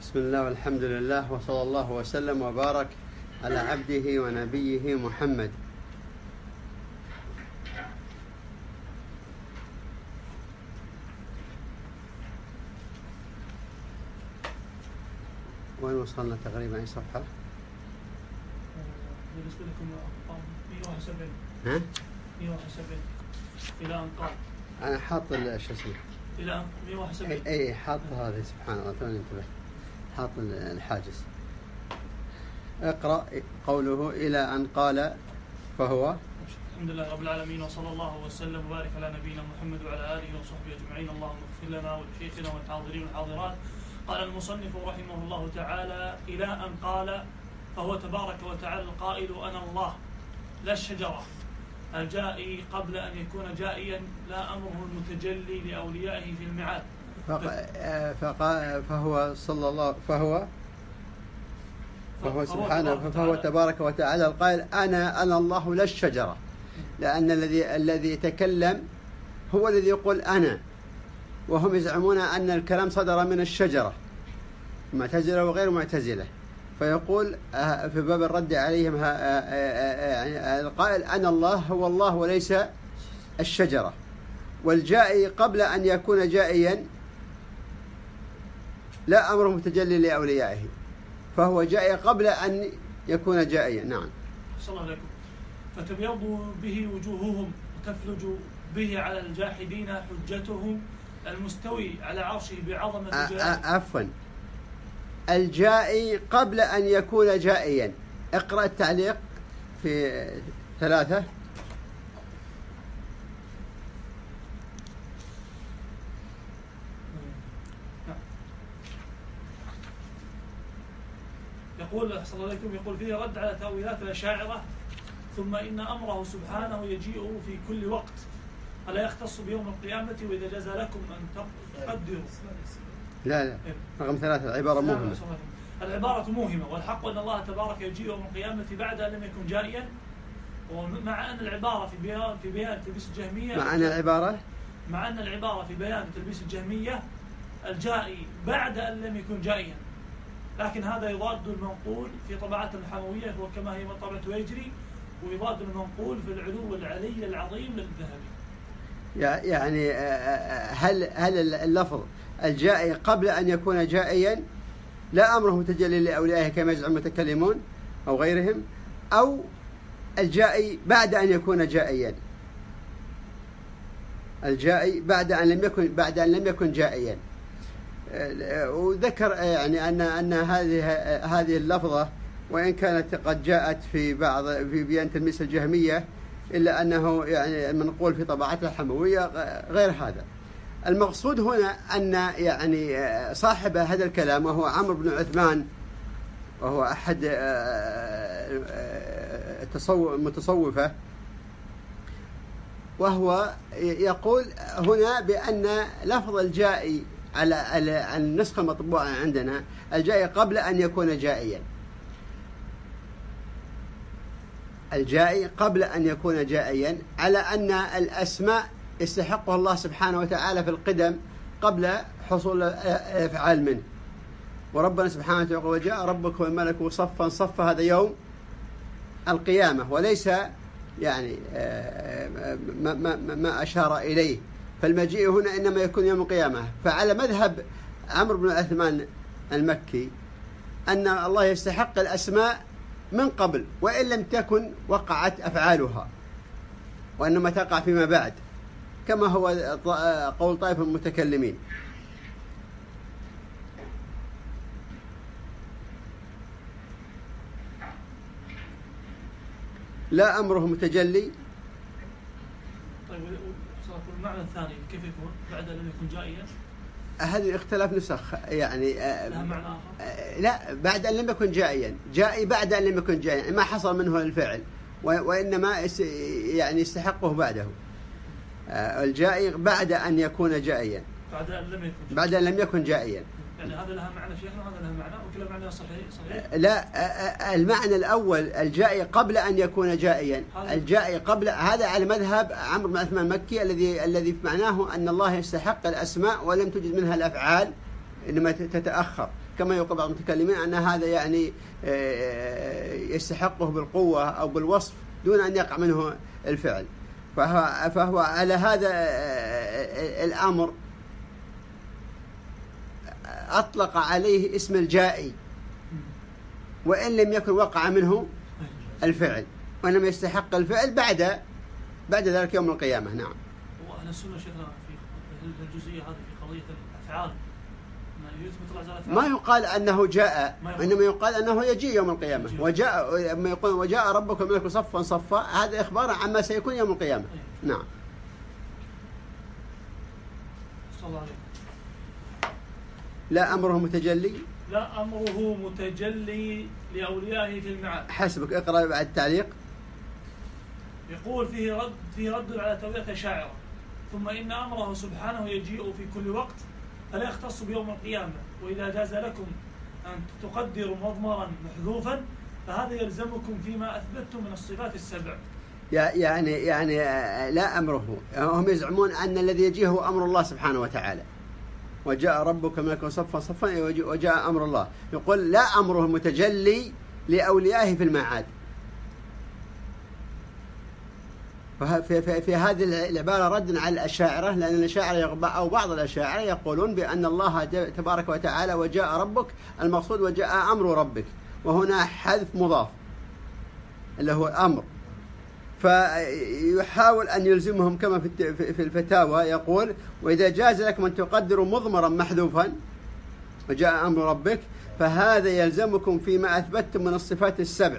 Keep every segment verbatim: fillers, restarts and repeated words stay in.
بسم الله والحمد لله وصلى الله وسلم وبارك على عبده ونبيه محمد. وين وصلنا تقريبا أي صفحة؟ بالنسبة لكم مئة وواحد وسبعين. ها؟ مئة وواحد وسبعين إلى أن قال. أنا حاط شو اسمه؟ إلى مئة وواحد وسبعين. أي أي حاط هذا سبحان الله توني انتبه. حاط الحاجز. اقرأ قوله إلى أن قال فهو. الحمد لله رب العالمين وصلى الله وسلم وبارك على نبينا محمد وعلى آله وصحبه أجمعين. اللهم اغفر لنا ولشيخنا والحاضرين والحاضرات. قال المصنف رحمه الله تعالى إلى أن قال فهو تبارك وتعالى القائل أنا الله لا الشجرة الجائي قبل أن يكون جائيا لا أمره المتجلي لأوليائه في الميعاد. فهو صلى الله فهو فهو سبحانه فهو تبارك وتعالى القائل أنا أنا الله لا الشجرة، لأن الذي الذي يتكلم هو الذي يقول أنا، وهم يزعمون أن الكلام صدر من الشجرة، معتزلة وغير معتزلة، فيقول في باب الرد عليهم القائل أنا الله هو الله وليس الشجرة، والجائي قبل أن يكون جائيا لا أمره متجلي لأوليائه، فهو جائي قبل أن يكون جائيا. نعم. صلى الله عليكم. فتبيض به وجوههم وتفلج به على الجاحدين حجتهم المستوي على عرشه بعظمة جلاله. عفوا، الجائي قبل أن يكون جائيا. اقرأ التعليق في ثلاثة. يقول صلى الله عليه وسلم يقول فيه رد على تأويلات الأشاعرة. ثم إن أمره سبحانه يجيء في كل وقت، ألا يختص بيوم القيامة وإذا جاز لكم أن تقدروا. لا لا رقم ثلاثة العبارة موهمة. العبارة موهمة، والحق أن الله تبارك يجيء يوم القيامة بعد أن لم يكن جائيا، ومع أن العبارة في بيان في بيان تلبيس الجهمية مع أن العبارة مع أن العبارة في بيان تلبيس الجهمية الجائي بعد أن لم يكن جائيا، لكن هذا يضاد المنقول في طبعات الحموية وكما هي طبعة ويجري، ويضاد المنقول في العلو العلي العظيم للذهبي. يعني هل هل اللفظ الجائي قبل أن يكون جائيا لا أمره متجلي لأوليائه كما يزعم المتكلمون أو غيرهم، أو الجائي بعد أن يكون جائيا، الجائي بعد أن لم يكن بعد أن لم يكن جائيا. وذكر يعني أن أن هذه هذه اللفظة وإن كانت قد جاءت في بعض في بيان تلميذ الجهمية، إلا أنه يعني المنقول في طبعات الحموية غير هذا. المقصود هنا أن يعني صاحب هذا الكلام وهو عمرو بن عثمان، وهو أحد المتصوفة، وهو يقول هنا بأن لفظ الجائي على النسخة المطبوعة عندنا الجائي قبل أن يكون جائيا، الجائي قبل أن يكون جائيا، على أن الأسماء يستحقها الله سبحانه وتعالى في القدم قبل حصول الأفعال منه. وربنا سبحانه وتعالى وجاء ربك والملك صفا صفا، هذا يوم القيامة، وليس يعني ما, ما, ما أشار إليه، فالمجيء هنا إنما يكون يوم القيامة. فعلى مذهب عمرو بن عثمان المكي أن الله يستحق الأسماء من قبل وإن لم تكن وقعت أفعالها، وإنما تقع فيما بعد، كما هو قول طائفة المتكلمين. لا أمره متجلي. طيب المعنى الثاني كيف يكون بعد أن يكون جائيا؟ هذه اختلاف نسخ يعني. لها معنى آخر؟ لا، بعد أن لم يكن جائيا، جائي بعد أن لم يكن جائيا، ما حصل منه الفعل، وإنما يعني يستحقه بعده. الجائي بعد أن يكون جائيا، بعد أن لم يكن بعد أن لم يكن جائيا. يعني هذا لها معنى شيخنا وهذا لها معنى وكلا معنى صحيح صحيح. لا، المعنى الأول الجائي قبل أن يكون جائيا، الجائي قبل، هذا على مذهب عمرو بن عثمان المكي الذي الذي في معناه أن الله يستحق الأسماء ولم توجد منها الأفعال، إنما تتأخر. كما يقول بعض المتكلمين أن هذا يعني يستحقه بالقوة أو بالوصف دون أن يقع منه الفعل. فهو, فهو على هذا الأمر أطلق عليه اسم الجائي وإن لم يكن وقع منه الفعل، وإنما يستحق الفعل بعد بعد ذلك يوم القيامة. نعم. وأهل السنة شيخنا في الجزئية هذه في قضية الأفعال ما يقال أنه جاء، إنما يقال أنه يجيء يوم القيامة. وجاء لما يقول وجاء ربك الملك صفا صفا، هذا إخبار عما سيكون يوم القيامة. نعم. صلى الله عليه. لا أمره متجلي لا أمره متجلي لأوليائه في المعاد. حسبك، اقرأ بعد التعليق. يقول فيه رد فيه رد على تأويلات الأشاعرة. ثم إن أمره سبحانه يجيء في كل وقت فلا يختص بيوم القيامة، وإذا جاز لكم أن تقدروا مضمرا محذوفا فهذا يلزمكم فيما أثبتم من الصفات السبع. يعني يعني لا أمره، هم يزعمون أن الذي يجيه هو أمر الله سبحانه وتعالى. وجاء ربك ملكا صفا صفا وجاء أمر الله. يقول لا أمره متجلي لأوليائه في المعاد. في, في, في هذه العبارة رد على الأشاعرة، لأن الأشاعرة أو بعض الأشاعرة يقولون بأن الله تبارك وتعالى وجاء ربك المقصود وجاء أمر ربك، وهنا حذف مضاف اللي هو أمر. فيحاول أن يلزمهم كما في الفتاوى، يقول وإذا جاز لكم أن تقدروا مضمرا محذوفا وجاء أمر ربك فهذا يلزمكم فيما أثبتتم من الصفات السبع.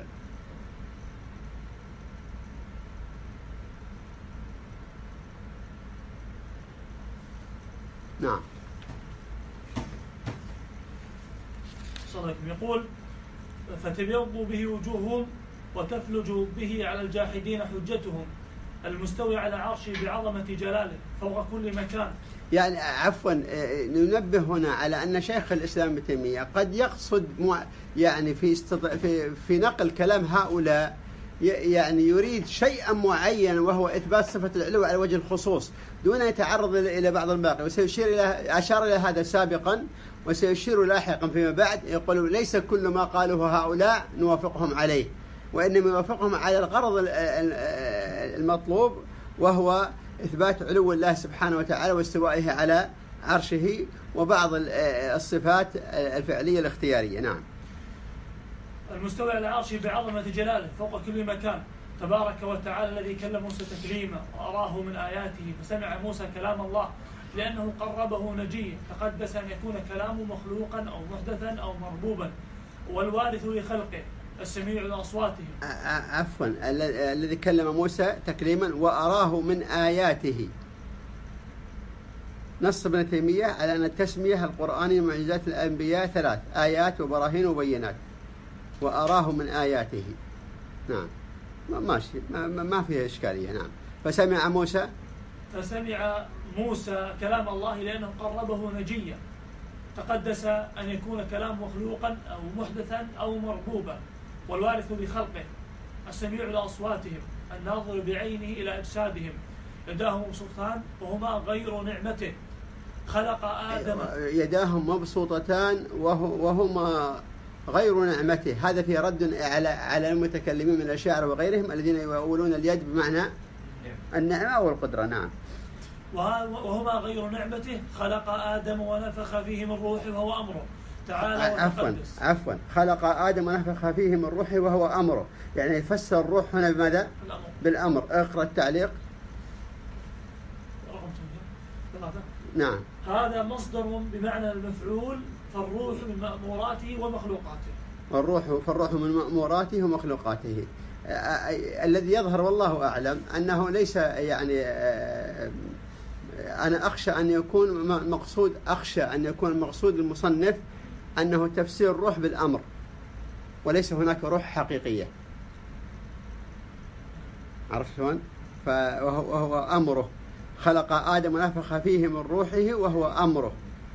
نعم. صدق. يقول فتبيض به وجوههم وتفلج به على الجاحدين حجتهم المستوي على عرشه بعظمة جلاله فوق كل مكان. يعني عفوا ننبه هنا على أن شيخ الإسلام ابن تيمية قد يقصد يعني في استط... في في نقل كلام هؤلاء يعني يريد شيئا معينا وهو إثبات صفة العلو على وجه الخصوص دون أن يتعرض إلى بعض الباقي، وسيشير إلى أشار إلى هذا سابقا وسيشير لاحقا فيما بعد. يقول ليس كل ما قاله هؤلاء نوافقهم عليه، وإنما يوافقهم على الغرض المطلوب وهو إثبات علو الله سبحانه وتعالى واستوائه على عرشه وبعض الصفات الفعلية الاختيارية. نعم. المستوى على عرشه بعظمة جلاله فوق كل مكان تبارك وتعالى الذي كلم موسى تكليما وأراه من آياته فسمع موسى كلام الله لأنه قربه نجيا تقدس أن يكون كلامه مخلوقا أو محدثا أو مربوبا والوارث لخلقه السميع لأصواتهم. عفوا الذي كلم موسى تكليما وأراه من آياته. نص ابن تيمية على أن التسمية القرآنية معجزات الأنبياء ثلاث آيات وبراهين وبينات، وأراه من آياته. نعم ماشي ما, ما فيها إشكالية. نعم. فسمع موسى فسمع موسى كلام الله لأنه قربه نجيا تقدس أن يكون كلام مخلوقا أو محدثا أو مربوبا والوارث لخلقه السميع لأصواتهم الناظر بعينه إلى أجسادهم يداه مبسوطتان وهما غير نعمته خلق آدم. يداهم مبسوطتان وهما غير نعمته. هذا في رد على على المتكلمين من الأشاعرة وغيرهم الذين يؤولون اليد بمعنى النعمة والقدرة. نعم. وهما غير نعمته خلق آدم ونفخ فيه من روحه وهو أمره تعالى عفوا عفوا خلق آدم ونفخ فيه من روحه وهو أمره، يعني يفسر الروح هنا بماذا؟ الأمر. بالأمر. اقرأ التعليق. نعم. هذا مصدر بمعنى المفعول فالروح من مأموراته ومخلوقاته. والروح فالروح من مأموراته ومخلوقاته. الذي يظهر والله أعلم أنه ليس يعني أنا أخشى أن يكون مقصود أخشى أن يكون مقصود المصنف أنه تفسير الروح بالأمر وليس هناك روح حقيقية. عرفتون؟ فهو أمره خلق آدم ونفخ فيه من روحه وهو أمره.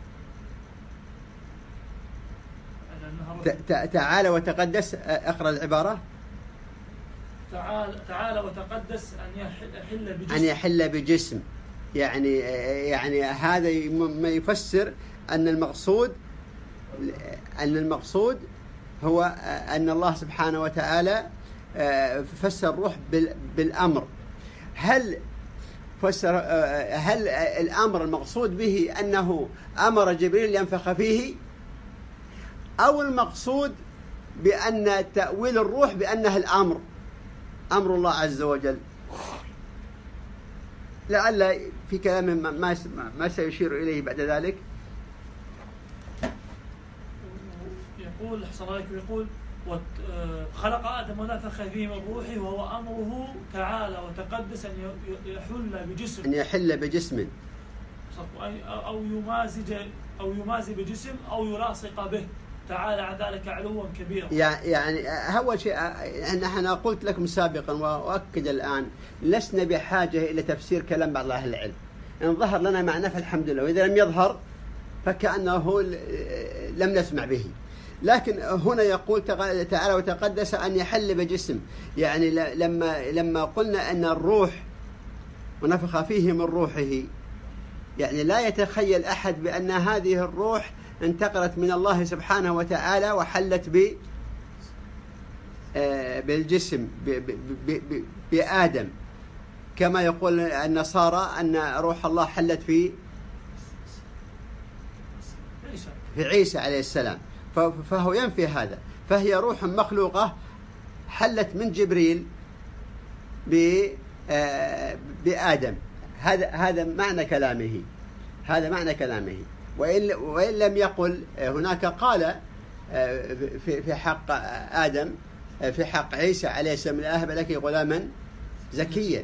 تعالى وتقدس. أقرأ العبارة. تعالى تعالى وتقدس أن يحل بجسم. أن يحل بجسم يعني يعني هذا ما يفسر أن المقصود أن المقصود هو أن الله سبحانه وتعالى فسر الروح بالأمر. هل فسر هل الأمر المقصود به أنه أمر جبريل ينفخ فيه، أو المقصود بأن تأويل الروح بأنها الأمر أمر الله عز وجل؟ لعل في كلام ما ما سيشير إليه بعد ذلك. يقول حسن الله يقول خلق آدم ونفخ فيه من روحه وهو أمره تعالى وتقدس أن يحل بجسم أن يحل بجسم أو يمازج أو يمازج بجسم أو يلاصق به تعالى عن ذلك علوا كبيرا. يعني هو شيء أنا قلت لكم سابقا وأؤكد الآن، لسنا بحاجة إلى تفسير كلام بعض أهل العلم. إن ظهر لنا معنى فالحمد لله، وإذا لم يظهر فكأنه لم نسمع به. لكن هنا يقول تعالى وتقدس أن يحل بجسم، يعني لما لما قلنا أن الروح ونفخ فيه من روحه، يعني لا يتخيل أحد بأن هذه الروح انتقلت من الله سبحانه وتعالى وحلت ب بالجسم بآدم، كما يقول النصارى أن روح الله حلت في في عيسى عليه السلام، فهو ينفي هذا. فهي روح مخلوقة حلت من جبريل بآدم. هذا هذا معنى كلامه، هذا معنى كلامه. وإن وإن لم يقل هناك قال في في حق آدم في حق عيسى عليه السلام لا أهب لك غلاما زكيا،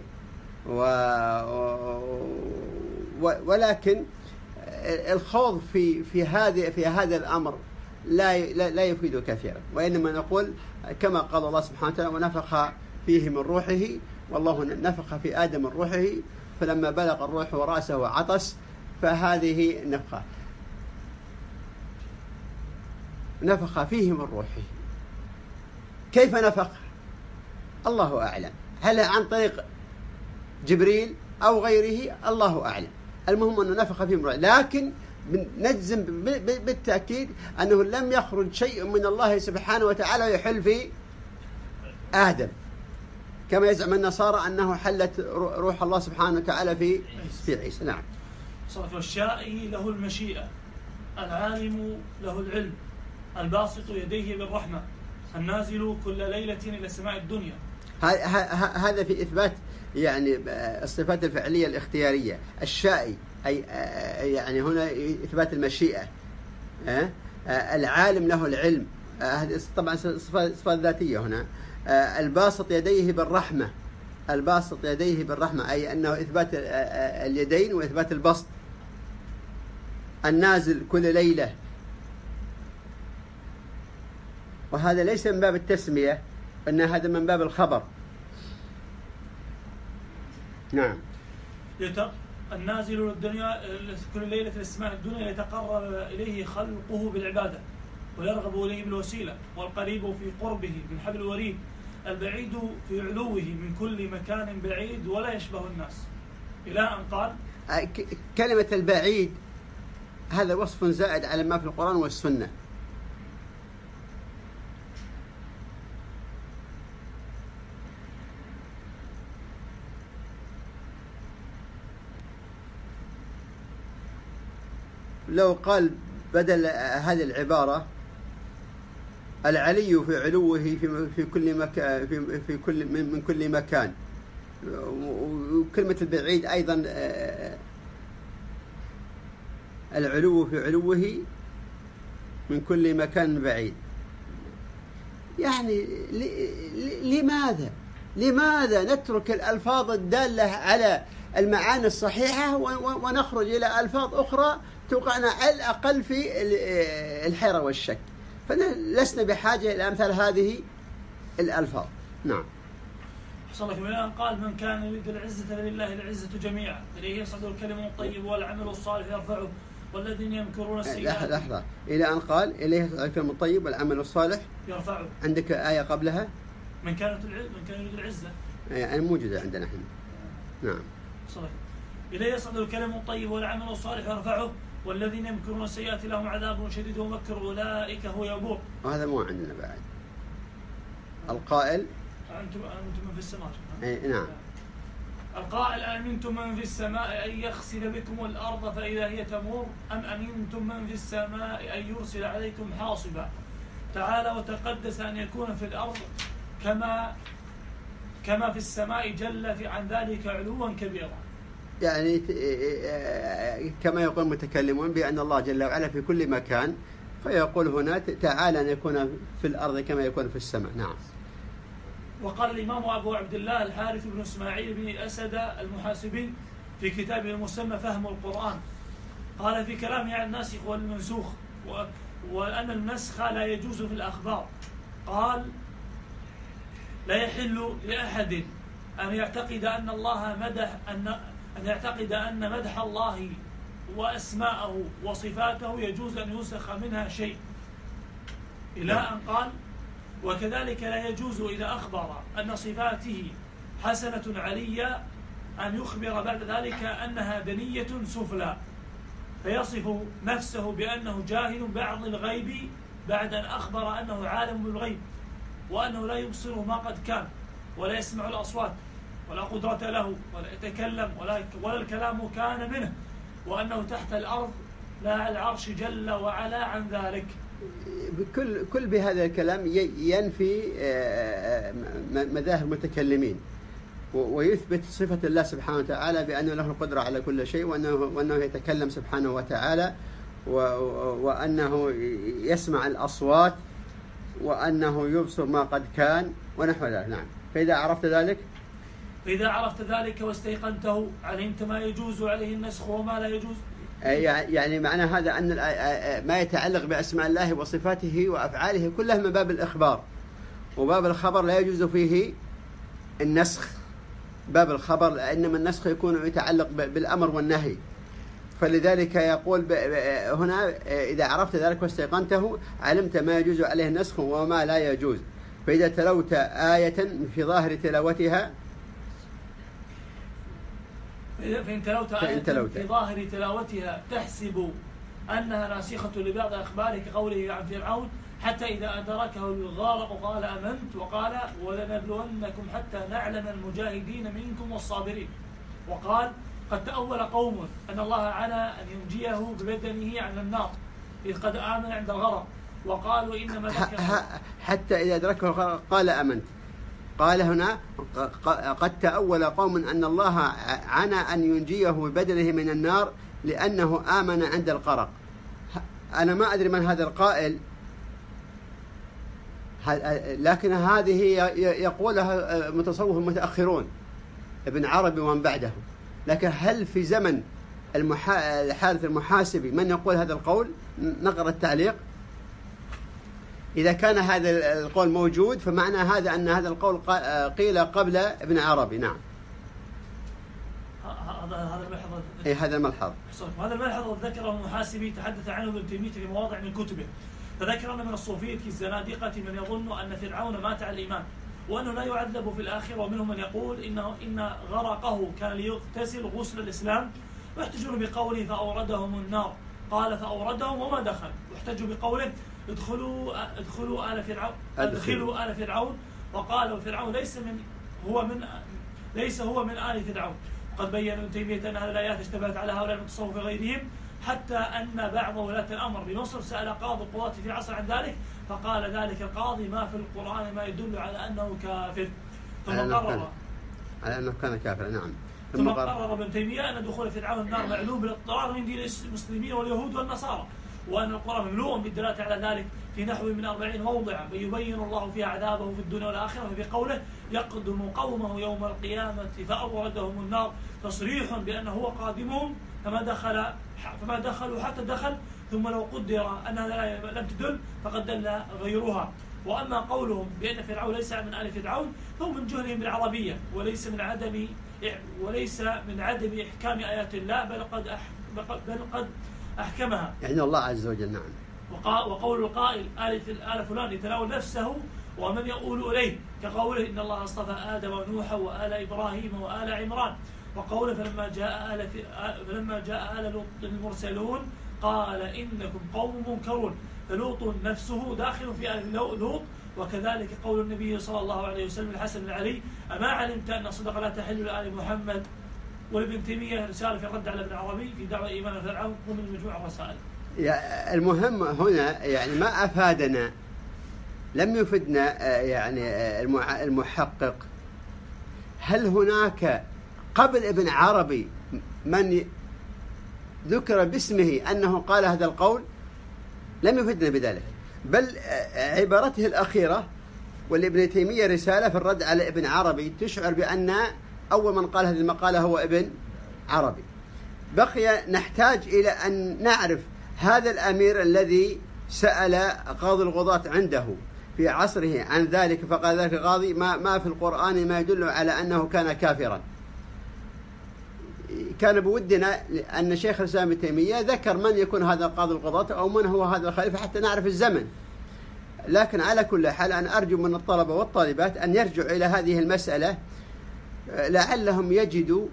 ولكن الخوض في في هذه في هذا الأمر لا لا يفيد كثيرا، وإنما نقول كما قال الله سبحانه وتعالى ونفخ فيه من روحه، والله نفخ في آدم من روحه فلما بلغ الروح ورأسه عطس، فهذه النفخة نفخ فيه من روحه. كيف نفخ؟ الله أعلم، هل عن طريق جبريل أو غيره؟ الله أعلم. المهم أنه نفخ فيه من روحه، لكن نجزم بالتأكيد أنه لم يخرج شيء من الله سبحانه وتعالى ويحل في آدم، كما يزعم النصارى أنه حلت روح الله سبحانه وتعالى في في عيسى. نعم. الشائي له المشيئة، العالم له العلم، الباسط يديه بالرحمة، النازل كل ليلة إلى سماء الدنيا. هذا في إثبات يعني الصفات الفعلية الاختيارية. الشائي أي يعني هنا إثبات المشيئة. العالم له العلم، هذه طبعا صفات ذاتية هنا. الباسط يديه بالرحمة، الباسط يديه بالرحمة أي أنه إثبات اليدين وإثبات البسط. النازل كل ليلة، وهذا ليس من باب التسمية، إن هذا من باب الخبر. نعم. النازل للدنيا كل ليلة للسماء الدنيا يتقرب إليه خلقه بالعبادة ويرغب إليه بالوسيلة، والقريب في قربه من حبل الوريد، البعيد في علوه من كل مكان بعيد ولا يشبه الناس، إلى أن قال. كلمة البعيد هذا وصف زائد على ما في القرآن والسنة. لو قال بدل هذه العبارة العلي في علوه في في كل مكان في في كل من, من كل مكان، وكلمة البعيد أيضا العلو في علوه من كل مكان بعيد. يعني لماذا لماذا نترك الألفاظ الدالة على المعاني الصحيحة ونخرج إلى ألفاظ أخرى توقعنا على الأقل في الحيرة والشك؟ فلسنا بحاجة إلى أمثال هذه الألفاظ. نعم. حصل لك الآن قال من كان يريد العزة لله العزة جميعا، إليه يصعد الكلم الطيب والعمل الصالح يرفعه والذين يمكرون السيئات. لحظة، إلى أن قال إليه يصعد الكلم الطيب والعمل الصالح يرفعه. عندك آية قبلها من كانت العزة من كان يريد العزة، يعني موجودة عندنا احنا. نعم. حصل لك إليه يصعد الكلم الطيب والعمل الصالح يرفعه والذين يمكرون السيئات لهم عذاب شديد ومكر أولئك هو يبور. وهذا مو عندنا بعد. القائل أنتم أنتم من في السماء. أي نعم. القائل أمنتم من في السماء أن يخسف بكم الأرض فإذا هي تمور أم أمنتم من في السماء أن يرسل عليكم حاصبا. تعالى وتقدس أن يكون في الأرض كما كما في السماء جل في عن ذلك علوا كبيرا. يعني كما يقول المتكلمون بأن الله جل وعلا في كل مكان، فيقول هنا تعالى أن يكون في الأرض كما يكون في السماء. نعم. وقال الإمام أبو عبد الله الحارث بن إسماعيل بن أسد المحاسبي في كتابه المسمى فهم القرآن، قال في كلامه عن الناسخ والمنسوخ وأن النسخ لا يجوز في الأخبار، قال لا يحل لأحد أن يعتقد أن الله مدح أن أن يعتقد أن مدح الله وأسماءه وصفاته يجوز أن ينسخ منها شيء، إلى أن قال وكذلك لا يجوز إذا أخبر أن صفاته حسنة علية أن يخبر بعد ذلك أنها دنية سفلى، فيصف نفسه بأنه جاهل بعض الغيب بعد أن أخبر أنه عالم بالغيب، وأنه لا يبصر ما قد كان ولا يسمع الأصوات ولا قدرة له ولا يتكلم ولا, ولا الكلام كان منه، وأنه تحت الأرض لا العرش جل وعلا عن ذلك. كل كل بهذا الكلام ينفي مذاهب المتكلمين ويثبت صفة الله سبحانه وتعالى بأنه له القدرة على كل شيء، وأنه, وأنه يتكلم سبحانه وتعالى، وأنه يسمع الأصوات، وأنه يبصر ما قد كان ونحو ذلك. نعم. فإذا عرفت ذلك فإذا عرفت ذلك واستيقنته علمت ما يجوز عليه النسخ وما لا يجوز. يعني معنى هذا أن ما يتعلق بأسماء الله وصفاته وأفعاله كلها من باب الإخبار، وباب الخبر لا يجوز فيه النسخ. باب الخبر إنما النسخ يكون يتعلق بالأمر والنهي، فلذلك يقول هنا إذا عرفت ذلك واستيقنته علمت ما يجوز عليه النسخ وما لا يجوز. فإذا تلوت آية في ظاهر تلاوتها فإن تلوت آية في ظاهر تلاوتها تحسب أنها ناسخة لبعض أخباره كقوله عن فرعون حتى إذا أدركه الغارق قال آمنت، وقال ولنبلونكم حتى نعلم المجاهدين منكم والصابرين، وقال قد تأول قوم أن الله عنى أن ينجيه ببدنه عن النار إذ قد آمن عند الغرق، وقالوا إنما حتى إذا أدركه الغرق قال آمنت. قال هنا قد تأول قوم أن الله عنى أن ينجيه ببدنه من النار لأنه آمن عند الغرق. أنا ما أدري من هذا القائل، لكن هذه يقولها متصوف المتأخرون ابن عربي ومن بعده. لكن هل في زمن الحارث المحاسبي من يقول هذا القول؟ نقرأ التعليق. إذا كان هذا القول موجود فمعنى هذا أن هذا القول قيل قبل ابن عربي. نعم. هذا هذا الملحظ. أي هذا الملحظ. هذا الملحظ ذكره المحاسبي تحدث عنه ابن تيمية في مواضع من كتبه، فذكر أن من الصوفية الزنادقة من يظن أن فرعون مات على الإيمان وأنه لا يعذب في الآخرة، ومنهم من يقول إنه إن غرقه كان ليغتسل غسل الإسلام، واحتجوا بقوله فأوردهم النار، قال فأوردهم وما دخل، واحتجوا بقوله ادخلوا ادخلوا آل فرعون ادخلوا آل فرعون، وقالوا فرعون ليس من هو من ليس هو من آل فرعون. قد بين ابن تيمية أن هذه الآيات اشتبهت على هؤلاء المتصوفة غيرهم، حتى أن بعض ولاة الأمر بمصر سأل قاضي القضاة في عصر عن ذلك، فقال ذلك القاضي ما في القرآن ما يدل على أنه كافر، ثم قرر على أنه كان كافر. نعم. ثم قرر ابن تيمية أن دخول فرعون النار معلوم بالاضطرار من دين المسلمين واليهود والنصارى، وأن القرآن مملوء بالدلالة على ذلك في نحو من أربعين موضعا يبين الله فيها عذابه في الدنيا والآخرة، في قوله يقدم قومه يوم القيامة فأوردهم النار، تصريح بأنه هو قادمهم فما دخل فما دخلوا حتى دخل، ثم لو قدر أنها لم تدل فقد دل غيرها. وأما قولهم بأن فرعون ليس من آل فرعون فهو من جهلهم بالعربية، وليس من عدم وليس من عدم إحكام آيات الله، بل قد أح بل قد أحكمها يعني الله عز وجل. نعم. وقول القائل آل آل فلان يتناول نفسه ومن يقول إليه، كقوله إن الله اصطفى آدم ونوحا وآل إبراهيم وآل عمران، وقوله فلما جاء آل فلما جاء آل لوط المرسلون قال إنكم قوم منكرون، فلوط نفسه داخل في آل لوط. وكذلك قول النبي صلى الله عليه وسلم الحسن بن علي: أما علمت أن الصدقة لا تحل لآل محمد؟ ولابن تيمية رسالة في الرد على ابن عربي في دعوة إيمان فرعون ومن مجموع الرسائل. المهم هنا يعني ما أفادنا، لم يفدنا يعني المحقق هل هناك قبل ابن عربي من ذكر باسمه أنه قال هذا القول؟ لم يفدنا بذلك، بل عبارته الأخيرة والابن تيمية رسالة في الرد على ابن عربي تشعر بأن أول من قال هذه المقالة هو ابن عربي. بقي نحتاج إلى أن نعرف هذا الأمير الذي سأل قاضي القضاة عنده في عصره عن ذلك، فقال ذلك القاضي ما, ما في القرآن ما يدل على أنه كان كافرا. كان بودنا أن شيخ الإسلام ابن تيمية ذكر من يكون هذا قاضي القضاة أو من هو هذا الخليفة حتى نعرف الزمن. لكن على كل حال أنا أرجو من الطلبة والطالبات أن يرجعوا إلى هذه المسألة لعلهم يجدوا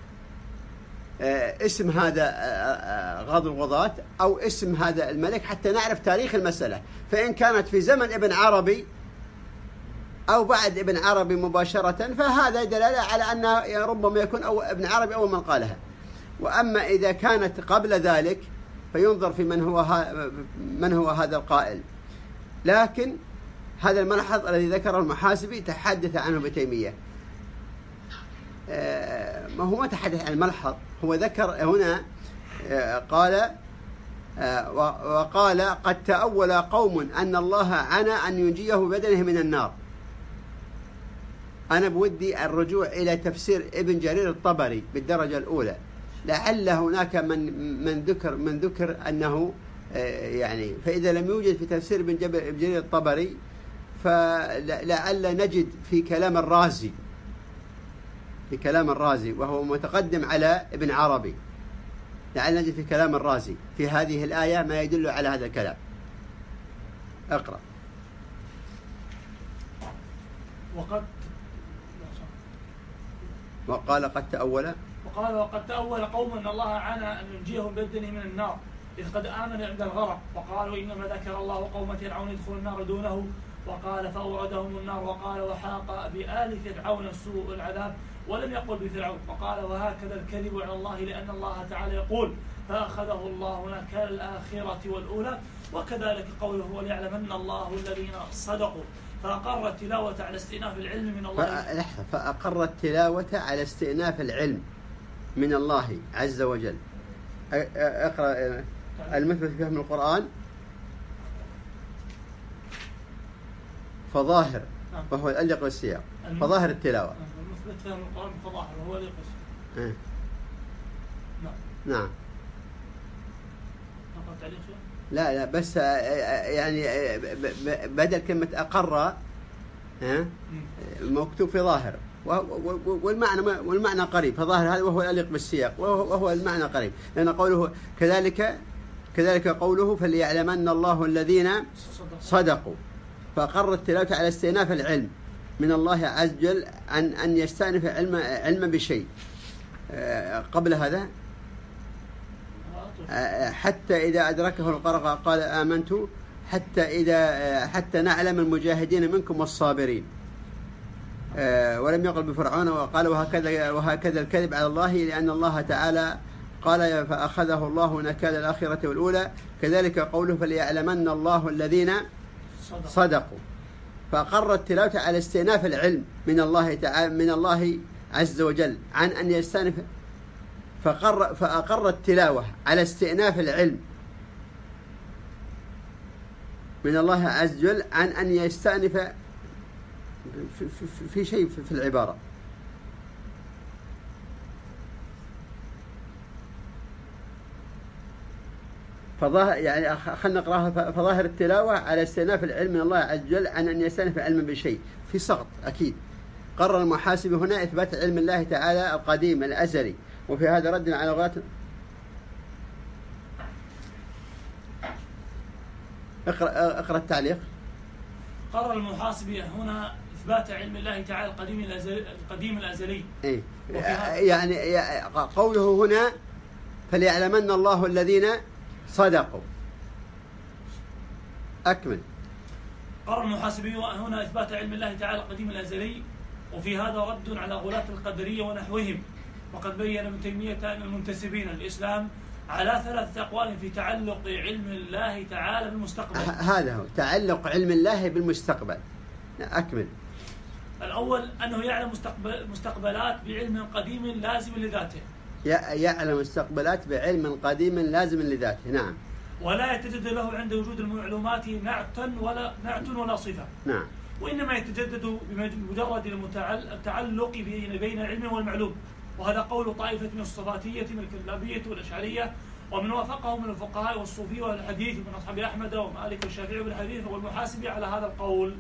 اسم هذا قاضي القضاة أو اسم هذا الملك حتى نعرف تاريخ المسألة، فإن كانت في زمن ابن عربي أو بعد ابن عربي مباشرة فهذا دلالة على أن ربما يكون أو ابن عربي أول من قالها. وأما إذا كانت قبل ذلك فينظر في من هو من هو هذا القائل. لكن هذا الملحظ الذي ذكره المحاسبي تحدث عنه ابن تيمية، ما هو ما تحدث عن الملحظ، هو ذكر هنا قال وقال قد تأول قوم أن الله عنى أن ينجيه ببدنه من النار. أنا بودي الرجوع إلى تفسير ابن جرير الطبري بالدرجة الأولى، لعل هناك من من ذكر من ذكر أنه يعني، فإذا لم يوجد في تفسير ابن جرير الطبري فلعل نجد في كلام الرازي في كلام الرازي وهو متقدم على ابن عربي، لعل نجد في كلام الرازي في هذه الآية ما يدل على هذا الكلام. اقرأ. وقد وقال قد تأول وقال وقد تأول قوم أن الله عنى أن ينجيهم ببدنه من النار إذ قد آمنوا عند الغرق، وقالوا إنما ذكر الله قوم فرعون يدخلوا النار دونه، وقال فأوردهم النار، وقال وحاق بآل فرعون سوء العذاب، ولم يقل بفرعون، وقال وهكذا الكذب على الله لأن الله تعالى يقول فأخذه الله نكال الآخرة والأولى. وكذلك قوله وليعلمن الله الذين صدقوا فأقر التلاوة على استئناف العلم من الله فأقر التلاوة على استئناف العلم من الله عز وجل. اقرأ المثبت في فهم القرآن فظاهر وهو الأليق والسياق، فظاهر التلاوة المثبت فهم القرآن فظاهر وهو الأليق والسياق. نعم نعم. نقرأ تعليق شيء؟ لا لا بس يعني بدل كلمة أقر مكتوب في ظاهر والمعنى والمعنى قريب، فظاهر هذا وهو الأليق بالسياق وهو المعنى قريب، لأن قوله كذلك كذلك قوله فليعلمن الله الذين صدقوا فأقر التلاوة على استئناف العلم من الله عز وجل عن أن يستأنف علم علما بشيء. قبل هذا حتى إذا أدركه الغرق قال آمنت حتى إذا حتى نعلم المجاهدين منكم والصابرين، ولم يقل بفرعون، وقال وهكذا وهكذا الكذب على الله لأن الله تعالى قال فأخذه الله نكال الآخرة والأولى. كذلك قوله فليعلمن الله الذين صدقوا فأقر التلاوة على استئناف العلم من الله تعالى من الله عز وجل عن أن يستأنف، فقر فأقر التلاوة على استئناف العلم من الله عز وجل عن أن يستأنف في, في, في شيء في, في العبارة. فظاهر يعني خلنا نقراها فظاهر التلاوة على استئناف العلم من الله عز وجل عن أن يستأنف علما بشيء في سقط أكيد. قرر المحاسب هنا إثبات علم الله تعالى القديم الأزلي، وفي هذا رد على غاية. اقرأ اقرأ التعليق. قرر المحاسب هنا إثبات علم الله تعالى القديم الأزلي القديم الأزلي. إيه يعني قوله هنا فليعلمن الله الذين صدقوا. أكمل. قرر المحاسبي هنا إثبات علم الله تعالى القديم الأزلي، وفي هذا رد على غلاة القدرية ونحوهم. وقد بين ابن تيمية أن المنتسبين للإسلام على ثلاثة أقوال في تعلق علم الله تعالى بالمستقبل. هذا هو تعلق علم الله بالمستقبل. أكمل. الأول أنه يعلم مستقبل مستقبلات بعلم قديم لازم لذاته. يعلم مستقبلات بعلم قديم لازم لذاته. نعم. ولا يتجدد له عند وجود المعلومات نعتا ولا نعت ولا صفة. نعم. وإنما يتجدد بمجرد التعلق بين العلم والمعلوم. وهذا قول طائفة من الصفاتية من الكلابية والأشعرية، ومن وافقهم من الفقهاء والصوفية والحديث من أصحاب أحمد ومالك والشافعي والحديث والمحاسبي على هذا القول.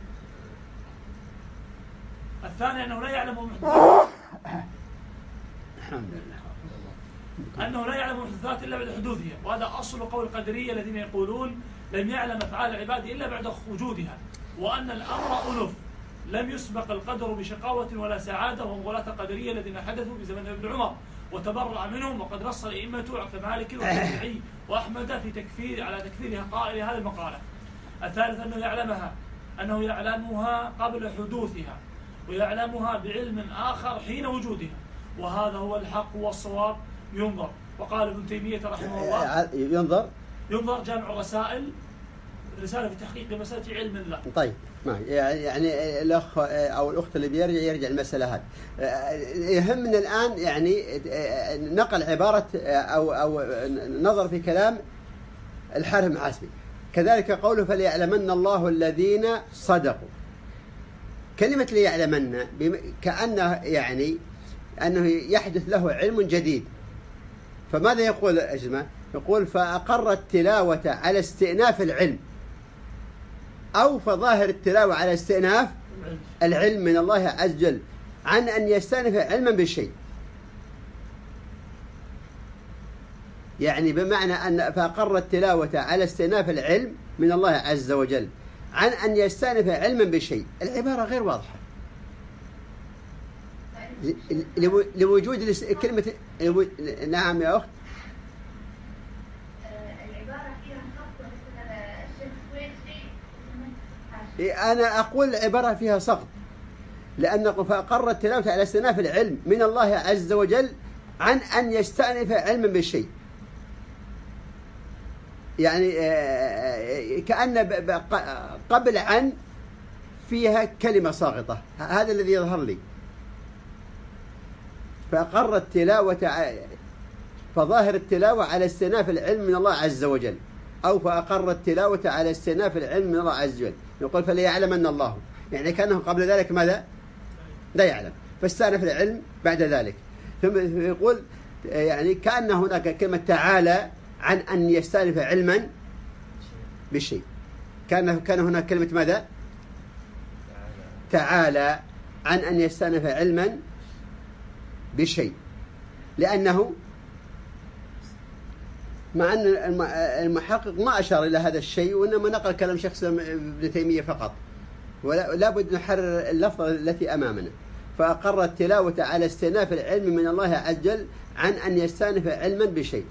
الثاني أنه لا يعلم محدثات الحمد لله أنه لا يعلم محدثات إلا بعد حدوثها، وهذا أصل قول القدرية الذين يقولون لم يعلم أفعال العباد إلا بعد وجودها، وأن الأمر ألف لم يسبق القدر بشقاوة ولا سعادة، وهم غلاة القدرية الذين حدثوا في زمن ابن عمر وتبرأ منهم، وقد نص الأئمة كمالك والشافعي وأحمد في تكفير على تكفيرها قائل هذه المقالة. الثالث أنه يعلمها أنه يعلمها قبل حدوثها، ويعلمها بعلم آخر حين وجودها، وهذا هو الحق والصواب. ينظر. وقال ابن تيمية رحمه الله ينظر ينظر جامع الرسائل، رسالة في تحقيق مسألة علم الله. طيب ما يعني الأخ أو الأخت اللي بيرجع يرجع المسألة هذه. يهمنا الآن يعني نقل عبارة أو أو نظر في كلام الحارث المحاسبي. كذلك قوله فليعلمن الله الذين صدقوا. كلمة ليعلمن كأنه يعني أنه يحدث له علم جديد. فماذا يقول أجمع؟ يقول فأقر التلاوة على استئناف العلم، أو فظاهر التلاوة على استئناف العلم من الله عز وجل عن أن يستأنف علما بالشيء. يعني بمعنى أن فأقر التلاوة على استئناف العلم من الله عز وجل عن أن يستأنف علما بالشيء. العبارة غير واضحة لوجود كلمة. نعم يا أخت. العبارة فيها سقط. أنا أقول العبارة فيها سقط، لأن فأقر التلاوة على استئناف العلم من الله عز وجل عن أن يستأنف علما بالشيء. يعني كأن قبل عن فيها كلمة ساقطة. هذا الذي يظهر لي. فأقر التلاوة فظاهر التلاوة على استئناف العلم من الله عز وجل، أو فأقر التلاوة على استئناف العلم من الله عز وجل. يقول فليعلمن الله، يعني كأنه قبل ذلك ماذا؟ لا يعلم، فاستأنف العلم بعد ذلك. ثم يقول يعني كأن هناك كلمة تعالى عن أن يستأنف علما بالشيء. كان كان هناك كلمة ماذا؟ تعالى عن أن يستأنف علما بالشيء، لأنه مع أن المحقق ما أشار إلى هذا الشيء، وإنما نقل كلام شخص ابن تيمية فقط، ولا بد نحرر اللفظة التي أمامنا. فأقر التلاوة على استئناف العلم من الله عز وجل عن أن يستأنف علما بشيء.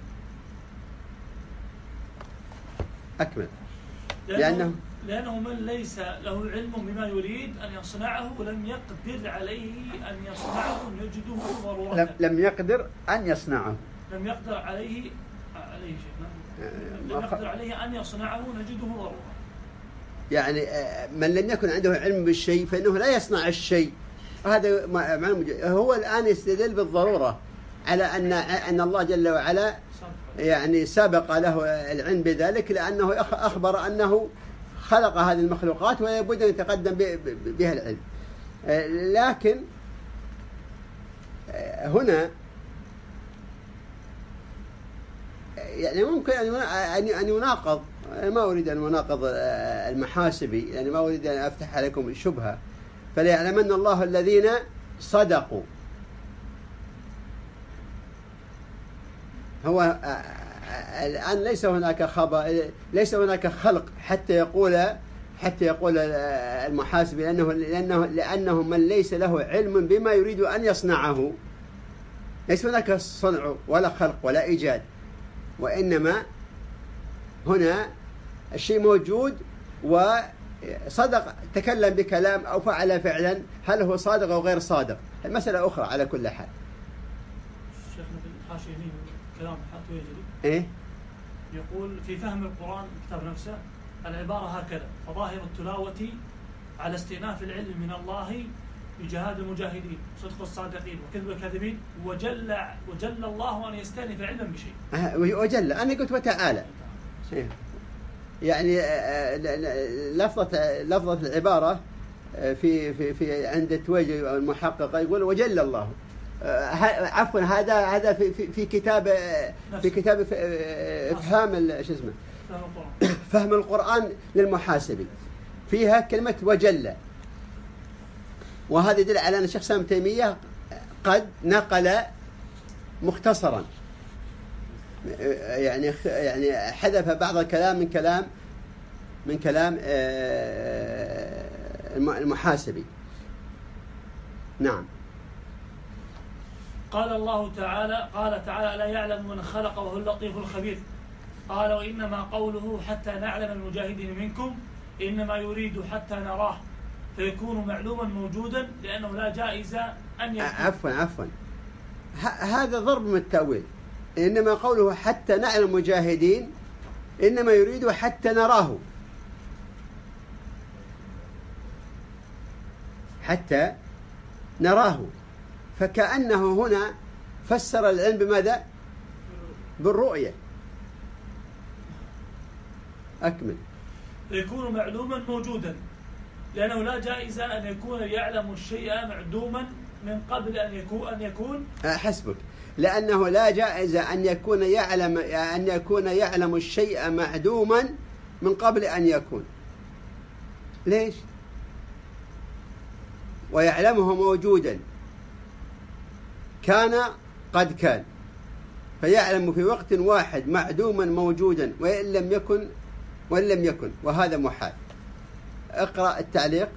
أكمل. لأنه لأنه من ليس له علم بما يريد أن يصنعه لم يقدر عليه أن يصنعه نجده ضرورة. لم, لم يقدر أن يصنعه. لم يقدر عليه عليه شيء. لم يقدر عليه أن يصنعه نجده ضرورة. يعني من لم يكن عنده علم بالشيء فإنه لا يصنع الشيء. هذا معلوم. هو الآن يستدل بالضرورة على أن أن الله جل وعلا يعني سبق له العلم بذلك، لأنه أخبر أنه خلق هذه المخلوقات ولا بد أن يتقدم بها العلم. لكن هنا يعني ممكن أن يناقض. ما أريد أن أناقض المحاسبي، يعني ما أريد أن أفتح عليكم الشبهة. فليعلمن الله الذين صدقوا. هو الآن ليس هناك خبر، ليس هناك خلق حتى يقول حتى يقول المحاسب لأنه لأنه لأنه من ليس له علم بما يريد أن يصنعه. ليس هناك صنع ولا خلق ولا إيجاد، وإنما هنا الشيء موجود وصدق، تكلم بكلام أو فعل فعلا، هل هو صادق أو غير صادق؟ المسألة أخرى على كل حال. شيخنا في الحاشية هنا كلام حتى يجري إيه؟ يقول في فهم القرآن الكتاب نفسه العبارة هكذا: فظاهر التلاوة على استئناف العلم من الله بجهاد المجاهدين، صدق الصادقين، وكذب الكاذبين، وجل وجل الله أن يستأنف علما بشيء. أه وجل، أنا قلت وتعالى. إيه؟ يعني لفظة لفظة العبارة في في في عند التويجي المحقق يقول وجل الله. عفوا هذا هذا في في في كتاب في كتاب افهام شو اسمه فهم القرآن للمحاسبي، فيها كلمة وجل، وهذا يدل على أن الشيخ سام تيمية قد نقل مختصرا، يعني يعني حذف بعض الكلام من كلام من كلام المحاسبي. نعم. قال الله تعالى قال تعالى: لا يعلم من خلق وهو اللطيف الخبير. قال: وإنما قوله حتى نعلم المجاهدين منكم إنما يريد حتى نراه فيكون معلوما موجودا لأنه لا جائزة أن يكون. عفوا عفوا هذا ضرب من التأويل. إنما قوله حتى نعلم المجاهدين إنما يريد حتى نراه، حتى نراه، فكأنه هنا فسر العلم بماذا؟ بالرؤية. أكمل. يكون معلوما موجودا لأنه لا جائزة أن يكون يعلم الشيء معدوما من قبل أن يكون أن يكون حسبك، لأنه لا جائزة أن يكون يعلم أن يكون يعلم الشيء معدوما من قبل أن يكون. ليش؟ ويعلمه موجودا، كان قد كان، فيعلم في وقت واحد معدوما موجودا وإن لم يكن وإن لم يكن وهذا محال. اقرأ التعليق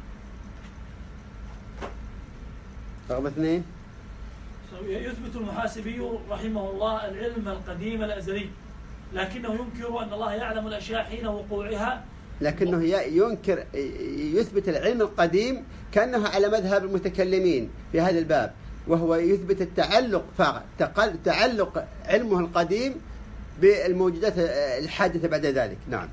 رقم اثنين. يثبت المحاسبي رحمه الله العلم القديم الأزلي، لكنه ينكر أن الله يعلم الأشياء حين وقوعها. لكنه ينكر يثبت العلم القديم كأنه على مذهب المتكلمين في هذا الباب، وهو يثبت التعلق فقط، تعلق علمه القديم بالموجودات الحادثة بعد ذلك. نعم.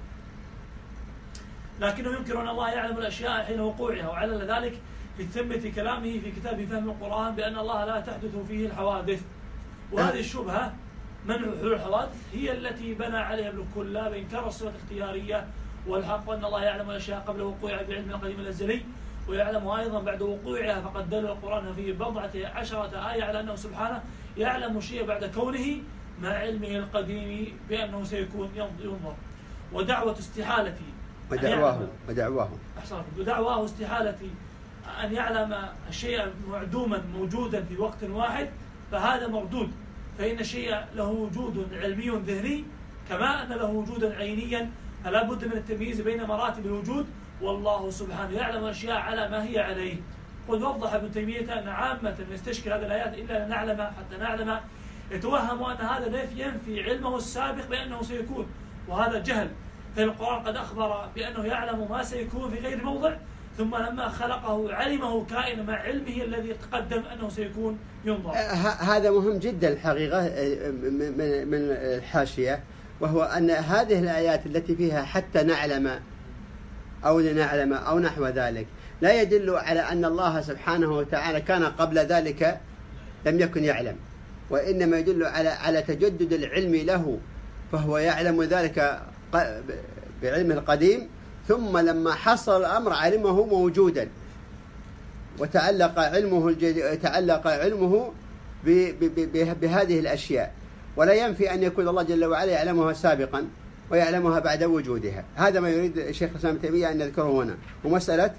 لكنه ينكر أن الله يعلم الأشياء حين وقوعها، وعلل ذلك في ثمة كلامه في كتاب فهم القرآن بأن الله لا تحدث فيه الحوادث. وهذه الشبهة منع حلول الحوادث هي التي بنى عليها ابن كلاب بإنكار الصفة الاختيارية، والحق أن الله يعلم الأشياء قبل وقوعها بعلم القديم الأزلي، ويعلمها أيضا بعد وقوعها، فقد دل القرآن في بضعة عشرة آية على أنه سبحانه يعلم الشيء بعد كونه مع علمه القديم بأنه سيكون ينظر. ودعوة استحالة ودعواه ودعواه أحسن ودعواه استحالة أن يعلم الشيء معدوما موجودا في وقت واحد، فهذا مردود، فإن الشيء له وجود علمي ذهني كما أن له وجودا عينيا، فلا بد من التمييز بين مراتب الوجود، والله سبحانه يعلم الأشياء على ما هي عليه. قد وضح ابن تيمية أن عامة يستشكل هذه الآيات إلا أن نعلم حتى نعلم يتوهم أن هذا ينفي علمه السابق بأنه سيكون، وهذا جهل، فالقرآن قد أخبر بأنه يعلم ما سيكون في غير موضع، ثم لما خلقه علمه كائنا مع علمه الذي تقدم أنه سيكون ينظر. هذا مهم جدا الحقيقة من الحاشية، وهو أن هذه الآيات التي فيها حتى نعلم أو لنعلم أو نحو ذلك لا يدل على أن الله سبحانه وتعالى كان قبل ذلك لم يكن يعلم، وإنما يدل على على تجدد العلم له، فهو يعلم ذلك بعلمه القديم، ثم لما حصل الأمر علمه موجودا، وتعلق علمه الجديد تعلق علمه بهذه الأشياء، ولا ينفي أن يكون الله جل وعلا يعلمها سابقا ويعلمها بعد وجودها. هذا ما يريد الشيخ الإسلام ابن تيمية أن نذكره هنا. ومسألة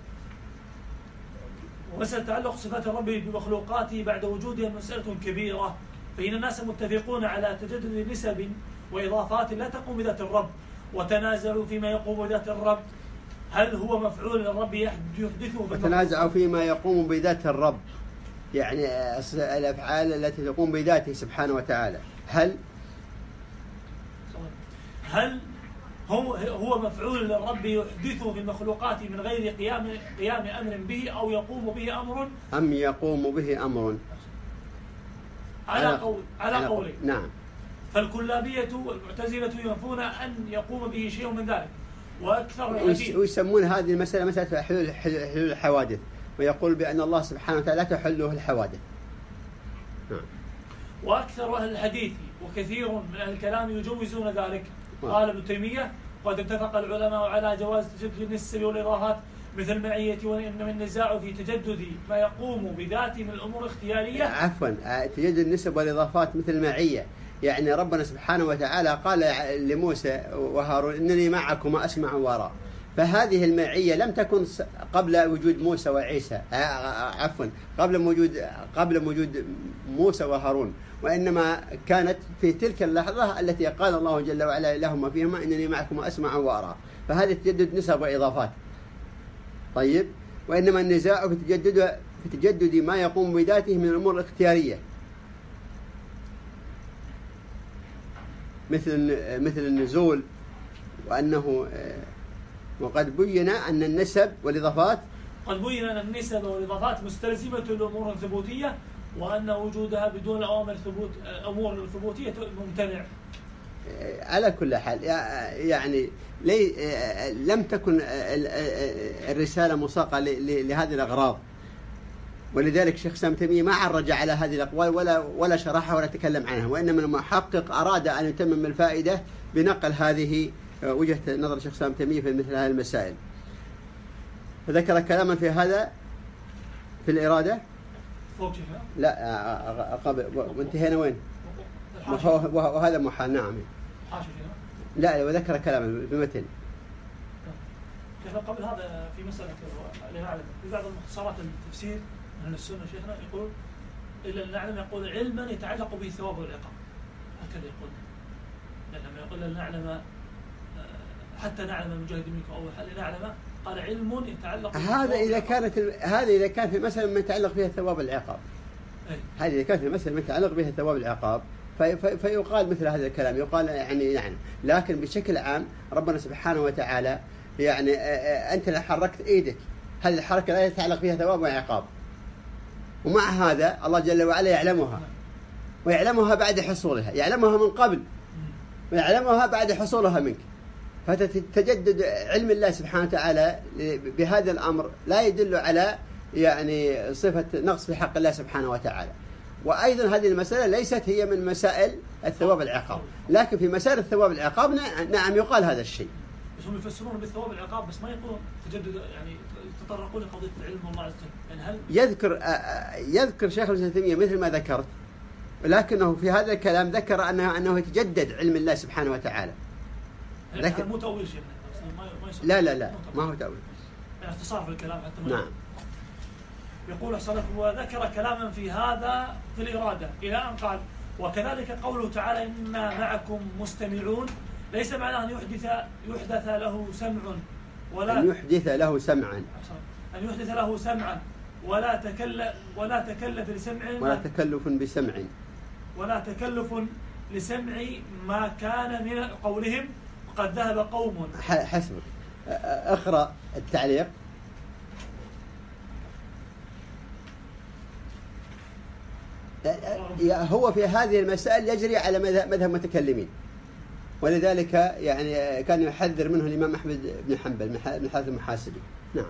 ومسألة تعلق صفات الرب بمخلوقاته بعد وجودها مسألة كبيرة، فإن الناس متفقون على تجدد نسب وإضافات لا تقوم بذات الرب، وتنازلوا فيما يقوم بذات الرب، هل هو مفعول للرب يحدثه؟ وتنازعوا فيما يقوم بذات الرب، يعني الأفعال التي تقوم بذاته سبحانه وتعالى، هل هل هو هو مفعول للرب يحدثه في المخلوقات من غير قيام قيام أمر به أو يقوم به أمر أم يقوم به أمر على قول على, على قوله. نعم. فالكلابية والمعتزلة ينفون أن يقوم به شيء من ذلك. وأكثر الحديث ويسمون هذه المسألة مسألة حلول حلول الحوادث، ويقول بأن الله سبحانه وتعالى لا تحله الحوادث. نعم. وأكثر أهل الحديث وكثير من أهل الكلام يجوزون ذلك. قال ابن تيمية: قد اتفق العلماء على جواز تجدد النسب والإضافات مثل المعية، وإنما النزاع في تجدد ما يقوم بذاته من الأمور الاختيارية. عفوا، تجدد النسب والإضافات مثل المعية، يعني ربنا سبحانه وتعالى قال لموسى وهارون: إنني معكما أسمع وأرى. فهذه المعية لم تكن قبل وجود موسى وعيسى، عفوا قبل وجود قبل وجود موسى وهارون، وإنما كانت في تلك اللحظة التي قال الله جل وعلا لهما فيهما: إنني معكما أسمع وأرى. فهذه تجدد نسب وإضافات. طيب، وإنما النزاع في تجدد في تجدد ما يقوم بذاته من الأمور الاختيارية، مثل مثل النزول، وأنه وقد بين أن النسب والإضافات قد بين أن النسب والإضافات مستلزمة لأمور ثبوتية، وأن وجودها بدون أوامر ثبوت أمور ثبوتية ممتنع. على كل حال، يعني لي لم تكن الرسالة مساقة لهذه الأغراض، ولذلك شيخ الإسلام ابن تيمية ما عرج على هذه الأقوال ولا ولا شرحها ولا تكلم عنها، وإنما المحقق أراد أن يتمم الفائدة بنقل هذه وجهة نظر شيخ الإسلام ابن تيمية في مثل هذه المسائل. فذكر كلاما في هذا في الإرادة. فوق شيخنا؟ لا، قبل. وانتهينا وين؟ وهذا محال. نعم. لا، وذكر كلاما بمتن. شيخنا قبل هذا في مسألة لنعلم في بعض المختصرات التفسير من السنة شيخنا يقول إلا لنعلم، يقول علما يتعلق به الثواب والعقاب، هكذا يقول. لما يقول لنعلم حتى نعلم المجاهد منكم أو لنعلم، قال علم يتعلق هذا إذا كانت هذا إذا كان في مسألة ما يتعلق بها الثواب والعقاب. هذه إذا كانت في مسألة ما يتعلق بها الثواب والعقاب في في فيقال مثل هذا الكلام، يقال يعني يعني لكن بشكل عام ربنا سبحانه وتعالى يعني أنت اللي حركت إيدك، هذه الحركة لا يتعلق فيها ثواب وعقاب، ومع هذا الله جل وعلا يعلمها، ويعلمها بعد حصولها، يعلمها من قبل ويعلمها بعد حصولها منك. فتتجدد علم الله سبحانه وتعالى بهذا الأمر لا يدل على يعني صفة نقص في حق الله سبحانه وتعالى. وأيضا هذه المسألة ليست هي من مسائل الثواب والعقاب، لكن في مسائل الثواب والعقاب نعم يقال هذا الشيء. بس هم يفسرون بالثواب والعقاب، بس ما يقولون تجدد، يعني يتطرقون لقضية علم الله عز وجل. يعني هل يذكر يذكر شيخ الإسلام ابن تيمية مثل ما ذكرت، ولكنه في هذا الكلام ذكر أنه أنه يتجدد علم الله سبحانه وتعالى. لكن مو تأويل شيء. لا لا لا ما هو تأويل، يعني اختصار في الكلام حتى. نعم. يقول أحسنكم: وذكر كلاما في هذا في الإرادة إلى أن قال: وكذلك قوله تعالى: إنا معكم مستمعون، ليس معناه أن يحدث يحدث له سمع ولا أن يحدث له سمعا أن يحدث له سمعا ولا تكلف ولا تكلف لسمع ولا تكلف بسمع ولا تكلف لسمع ما كان من قولهم، وقد ذهب قوم. حسبك، اقرأ التعليق. هو في هذه المسائل يجري على مذهب المتكلمين، ولذلك يعني كان يحذر منه الإمام أحمد بن حنبل بن حاتم المحاسبي. نعم.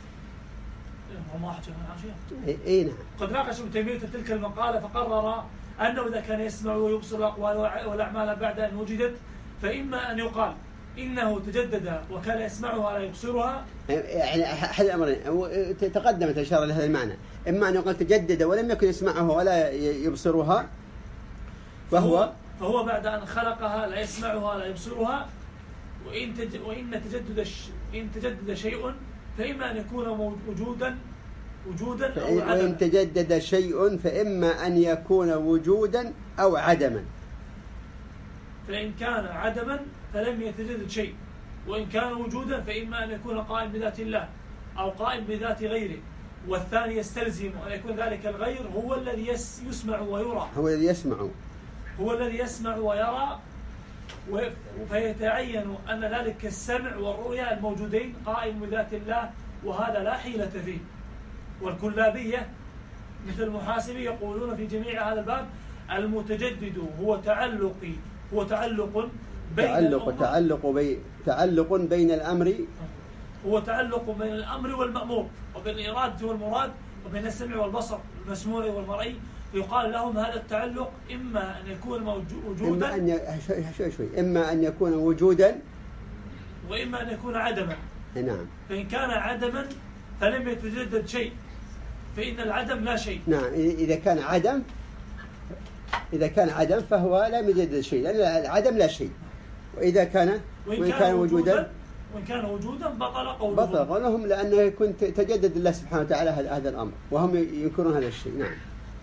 اي نعم. قد ناقش ابن تيمية تلك المقالة فقرر أنه إذا كان يسمع ويبصر الأقوال والأعمال بعد أن وجدت، فإما أن يقال إنه تجدد وكان يسمعها لا يبصرها، يعني أحد الأمرين تقدمت الإشارة لهذا المعنى، إما أن يقال تجدد ولم يكن يسمعها ولا يبصرها، فهو فهو بعد أن خلقها لا يسمعها لا يبصرها. وإن تج... وإن تجدد ش... إن تجدد شيء فإما أن يكون وجودا وجودا أو عدما. وإن تجدد شيء فإما أن يكون وجودا أو عدما. فإن كان عدما فلم يتجدد شيء، وإن كان وجودا فإما أن يكون قائم بذات الله أو قائم بذات غيره، والثاني يستلزم أن يكون ذلك الغير هو الذي يس... يسمع ويرى هو الذي يسمع هو الذي يسمع ويرى فيتعين أن ذلك السمع والرؤية الموجودين قائم بذات الله، وهذا لا حيلة فيه. والكلابية مثل المحاسبي يقولون في جميع هذا الباب: المتجدد هو تعلق هو تعلق بين تعلق تعلق بين تعلق بين الأمر هو تعلق بين الأمر والمأمور، وبين الإرادة والمراد، وبين السمع والبصر المسموع والمرئي. يقال لهم هذا التعلق إما أن يكون وجودا، إما أن شوي شوي إما أن يكون وجودا، وإما أن يكون عدما. نعم. فإن كان عدما فلم يتجدد شيء، فإن العدم لا شيء. نعم. إذا كان عدم إذا كان عدم فهو لا يتجدد شيء، لأن العدم لا شيء. وإذا كان وإن كان, كان وجودا وإن كان وجودا بطل قولهم بطل قولهم لأنه يكون تجدد الله سبحانه وتعالى هذا الأمر، وهم ينكرون هذا الشيء. نعم.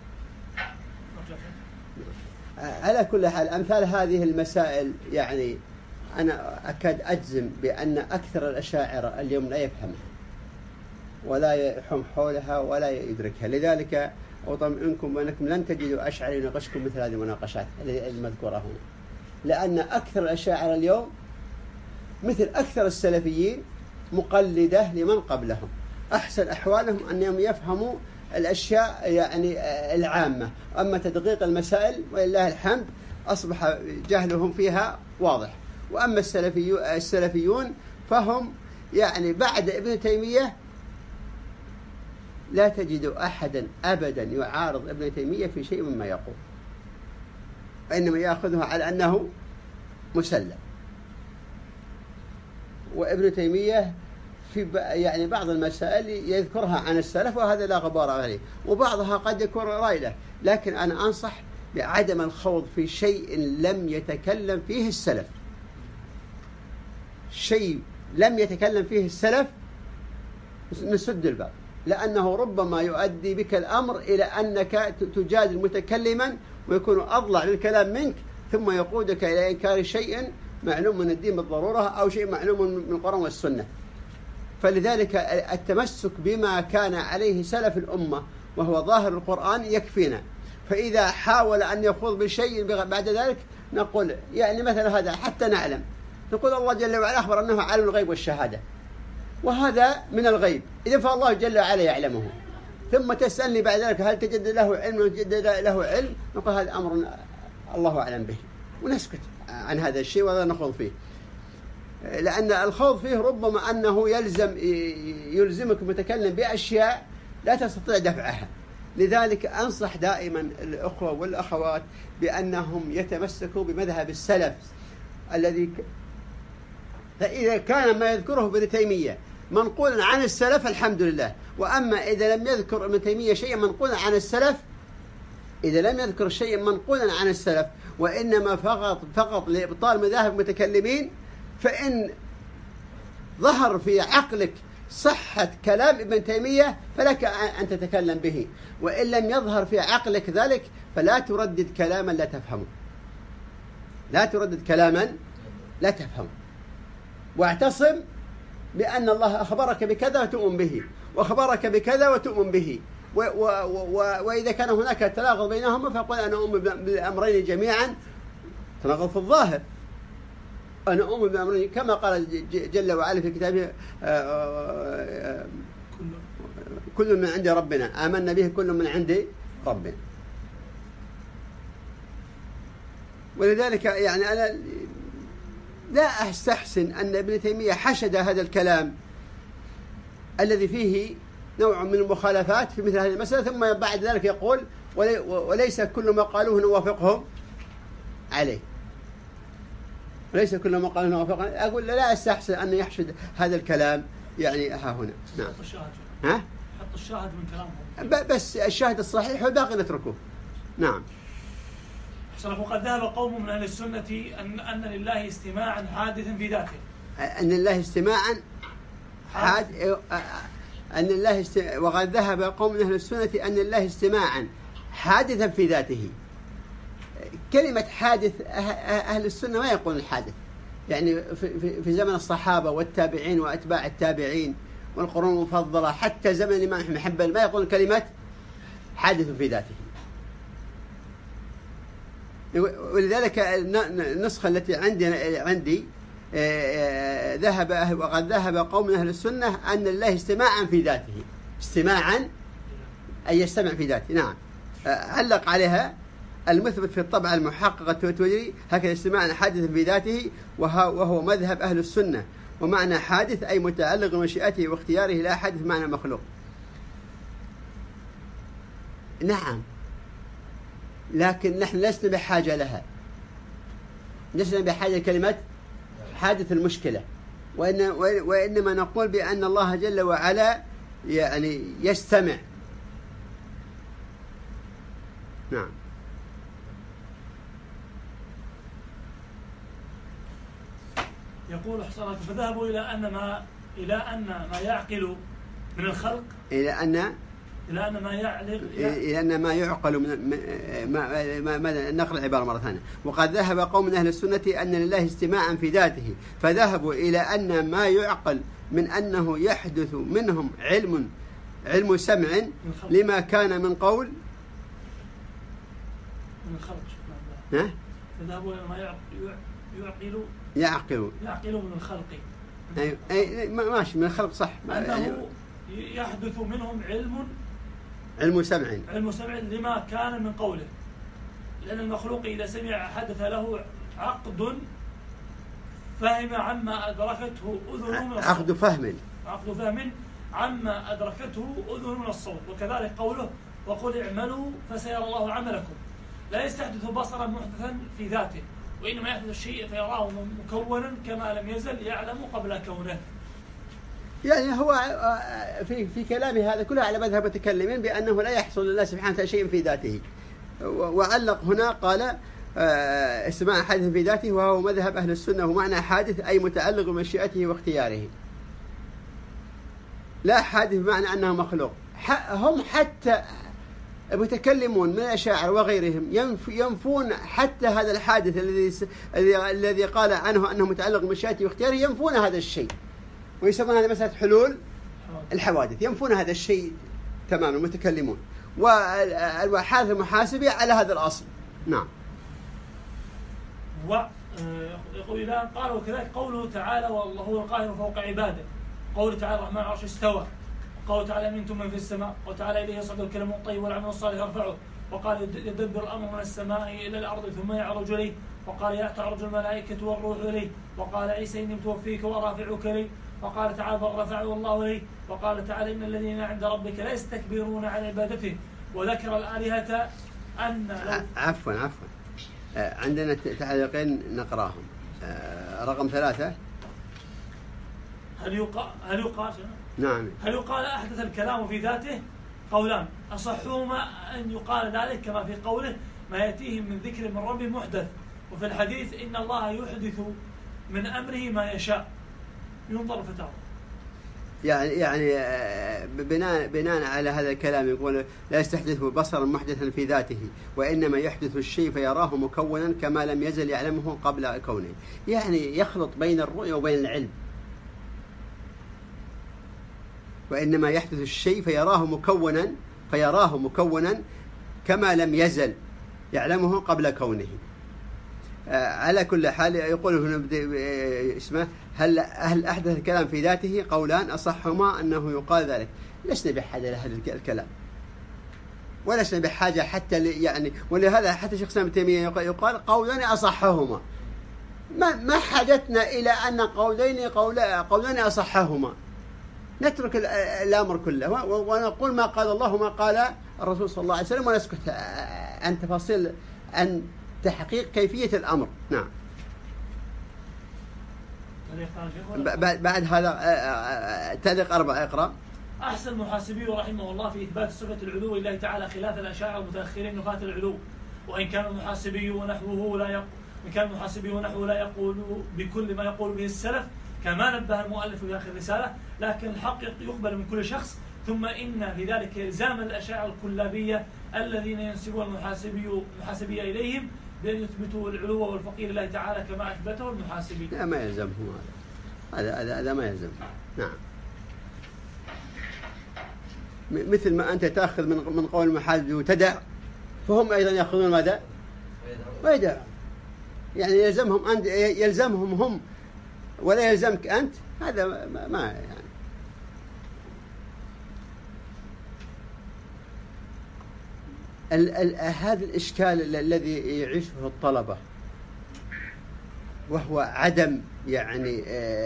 على كل حال أمثال هذه المسائل يعني أنا أكاد أجزم بأن أكثر الأشاعرة اليوم لا يفهمها ولا يحوم حولها ولا يدركها. لذلك أطمئنكم بأنكم لن تجدوا أشعري يناقشكم مثل هذه المناقشات المذكورة هنا، لأن أكثر الأشاعرة اليوم مثل أكثر السلفيين مقلدة لمن قبلهم. أحسن أحوالهم أنهم يفهموا الأشياء يعني العامة، أما تدقيق المسائل ولله الحمد أصبح جهلهم فيها واضح. وأما السلفيون فهم يعني بعد ابن تيمية لا تجد أحدا أبدا يعارض ابن تيمية في شيء مما يقول، وإنما يأخذها على أنه مسلم. وابن تيمية في يعني بعض المسائل يذكرها عن السلف وهذا لا غبار عليه، وبعضها قد يكون رايله، لكن أنا أنصح بعدم الخوض في شيء لم يتكلم فيه السلف. شيء لم يتكلم فيه السلف نسد الباب، لأنه ربما يؤدي بك الأمر إلى أنك تجادل متكلما ويكون أضلع للكلام منك، ثم يقودك إلى إنكار شيء معلوم من الدين بالضرورة أو شيء معلوم من القرآن والسنة. فلذلك التمسك بما كان عليه سلف الأمة وهو ظاهر القرآن يكفينا. فإذا حاول أن يخوض بشيء بعد ذلك نقول يعني مثلا هذا حتى نعلم، نقول الله جل وعلا أخبر أنه عالم الغيب والشهادة، وهذا من الغيب، إذن فالله جل وعلا يعلمه. ثم تسألني بعد ذلك هل تجد له علم وتجد له علم، نقول هذا أمر الله أعلم به ونسكت عن هذا الشيء ولا نخوض فيه، لأن الخوض فيه ربما أنه يلزم يلزمك متكلم بأشياء لا تستطيع دفعها. لذلك أنصح دائما الأخوة والأخوات بأنهم يتمسكوا بمذهب السلف الذي ك... فإذا كان ما يذكره ابن تيمية منقولا عن السلف الحمد لله. وأما إذا لم يذكر ابن تيمية شيئا منقولا عن السلف إذا لم يذكر شيئا منقولا عن السلف وإنما فقط فقط لإبطال مذاهب المتكلمين، فإن ظهر في عقلك صحة كلام ابن تيمية فلك أن تتكلم به، وإن لم يظهر في عقلك ذلك فلا تردد كلاما لا تفهمه لا تردد كلاما لا تفهمه واعتصم بأن الله أخبرك بكذا وتؤمن به، وأخبرك بكذا وتؤمن به، و و و وإذا كان هناك تناقض بينهما فقل أنا أؤمن بالأمرين جميعا. تناقض في الظاهر، أنا أؤمن بالأمرين كما قال جل وعلا في كتابه كل من عند ربنا آمنا به كل من عند ربنا. ولذلك يعني أنا لا أستحسن أن ابن تيمية حشد هذا الكلام الذي فيه نوع من المخالفات في مثل هذه المسألة، ثم بعد ذلك يقول وليس كل ما قالوه نوافقهم عليه وليس كل ما قالوه نوافقهم عليه. أقول لا أستحسن أن يحشد هذا الكلام يعني ها هنا. نعم. ها؟ حط الشاهد من كلامهم. بس الشاهد الصحيح والباقي نتركه. نعم. وقد ذهب قوم من أهل السنة أن أن لله استماعا حادثا في ذاته. أن لله استماعا حاد أن الله است... وقد ذهب قوم من أهل السنة أن لله استماعا حادثا في ذاته. كلمة حادث أهل السنة ما يقولون الحادث، يعني في, في زمن الصحابة والتابعين وأتباع التابعين والقرون المفضلة حتى زمن الإمام أحمد بن حنبل ما يقولون كلمة حادث في ذاته. ولذلك النسخة التي عندنا عندي ذهب أهل وقد ذهب قوم من أهل السنة أن الله استماعا في ذاته، استماعا أي يستمع في ذاته. نعم، علق عليها المثبت في الطبعة المحققة التوتوجري هكذا: استماعا حادث في ذاته وهو مذهب أهل السنة، ومعنى حادث أي متعلق بمشيئته واختياره، لا حادث معنى مخلوق. نعم، لكن نحن لسنا بحاجة لها، لسنا بحاجة لكلمة حادث المشكلة، وإن وإنما نقول بأن الله جل وعلا يعني يستمع. نعم. يقول حسنك فذهبوا إلى أن ما إلى أن ما يعقل من الخلق إلى أن إلى أن ما يعلق إلى أن ما يعقل من ما ما ما نقرأ العبارة مرة ثانية. وقد ذهب قوم من أهل السنة أن لله استماعا في ذاته، فذهبوا إلى أن ما يعقل من أنه يحدث منهم علم علم سمع لما كان من قول من الخلق. شكرا. ها؟ فذهبوا إلى ما يعقل يعقل يعقل من الخلق. أي أي ماشي، من الخلق صح. أنه يحدث منهم علم علم سمع علم سمع لما كان من قوله، لأن المخلوق إذا سمع حدث له عقد فهم عما أدركته أذنه من الصوت. عقد فهم عقد فهم عما أدركته أذنه من الصوت. وكذلك قوله: وقل اعملوا فسيرى الله عملكم. لا يستحدث بصرا محدثا في ذاته، وإنما يحدث الشيء فيراه مكونا كما لم يزل يعلم قبل كونه. يعني هو في في كلامه هذا كله على مذهب المتكلمين بأنه لا يحصل لله سبحانه وتعالى شيء في ذاته، وعلق هنا قال استماع حادث في ذاته وهو مذهب أهل السنة، ومعنى حادث أي متعلق بمشيئته واختياره، لا حادث بمعنى أنه مخلوق. هم حتى المتكلمون من الأشاعرة وغيرهم ينفون حتى هذا الحادث الذي الذي قال عنه أنه متعلق بمشيئته واختياره، ينفون هذا الشيء، ويسمون هذا مسألة حلول الحوادث، ينفون هذا الشيء تماما المتكلمون. والحادث المحاسبي على هذا الأصل. نعم. ويقول الآن قال: وكذلك قوله تعالى: والله هو القاهر فوق عباده. قوله تعالى: الرحمن العرش استوى. قوله تعالى: منتم من في السماء. وتعالى: إليه يصعد الكلم الطيب والعمل الصالح يرفعه. وقال: يدبر الأمر من السماء إلى الأرض ثم يعرج إليه. وقال: يا تعرج الملائكة والروح إليه. وقال: عيسى إني متوفيك ورافعك إليه. وقال تعالى: بل رفعه الله إليه. وقال تعالى: إن الذين عند ربك لا يستكبرون عن عبادته. وذكر الآلهة أن عفوا عفوا عندنا تعليقين نقراهم. رقم ثلاثة: هل يقال هل يقال نعم هل يقال أحدث الكلام في ذاته؟ قولان، أصحهما أن يقال ذلك كما في قوله: ما يأتيهم من ذكر من رب محدث. وفي الحديث: إن الله يحدث من أمره ما يشاء. ينظر فتاوى. يعني يعني بناء بناء على هذا الكلام يقول: لا يستحدث بصرا محدثا في ذاته، وإنما يحدث الشيء فيراه مكونا كما لم يزل يعلمه قبل كونه. يعني يخلط بين الرؤية وبين العلم. وإنما يحدث الشيء فيراه مكونا فيراه مكونا كما لم يزل يعلمه قبل كونه. على كل حال يقول هنا اسمه: هل هل أحدث الكلام في ذاته؟ قولان، أصحهما أنه يقال ذلك. لسنا بحاجة لهذا الكلام، ولسنا بحاجة حتى يعني، ولهذا حتى شيخ الإسلام ابن تيمية يقال قولان أصحهما. ما ما حاجتنا إلى أن قولين قولان أصحهما، نترك الأمر كله ونقول ما قال الله وما قال الرسول صلى الله عليه وسلم، ونسكت عن تفاصيل عن تحقيق كيفية الأمر. نعم. بعد هذا تعليق أربعة اقرأ. أحسن المحاسبي رحمه الله في إثبات صفة العلو لله تعالى خلاف الأشاعرة المتأخرين نفاة العلو. وإن كان المحاسبي ونحوه لا يقول إن كان المحاسبي ونحوه لا يقول بكل ما يقول به السلف كما نبه المؤلف في آخر الرسالة، لكن الحق يقبل من كل شخص. ثم إن في ذلك إلزام الأشاعرة الكلابية الذين ينسبون المحاسبي المحاسبية إليهم بأن يثبتوا العلو والفقير لله تعالى كما أثبته المحاسبي. لا، ما يلزمهم هذا هذا هذا ما يلزم. نعم. مثل ما أنت تأخذ من من قول المحاسب وتدع، فهم أيضا يأخذون ماذا؟ ويدعون، يعني يلزمهم أنت، يلزمهم هم ولا يلزمك أنت، هذا ما يعني. ال ال هذا الإشكال الذي يعيشه الطلبة، وهو عدم يعني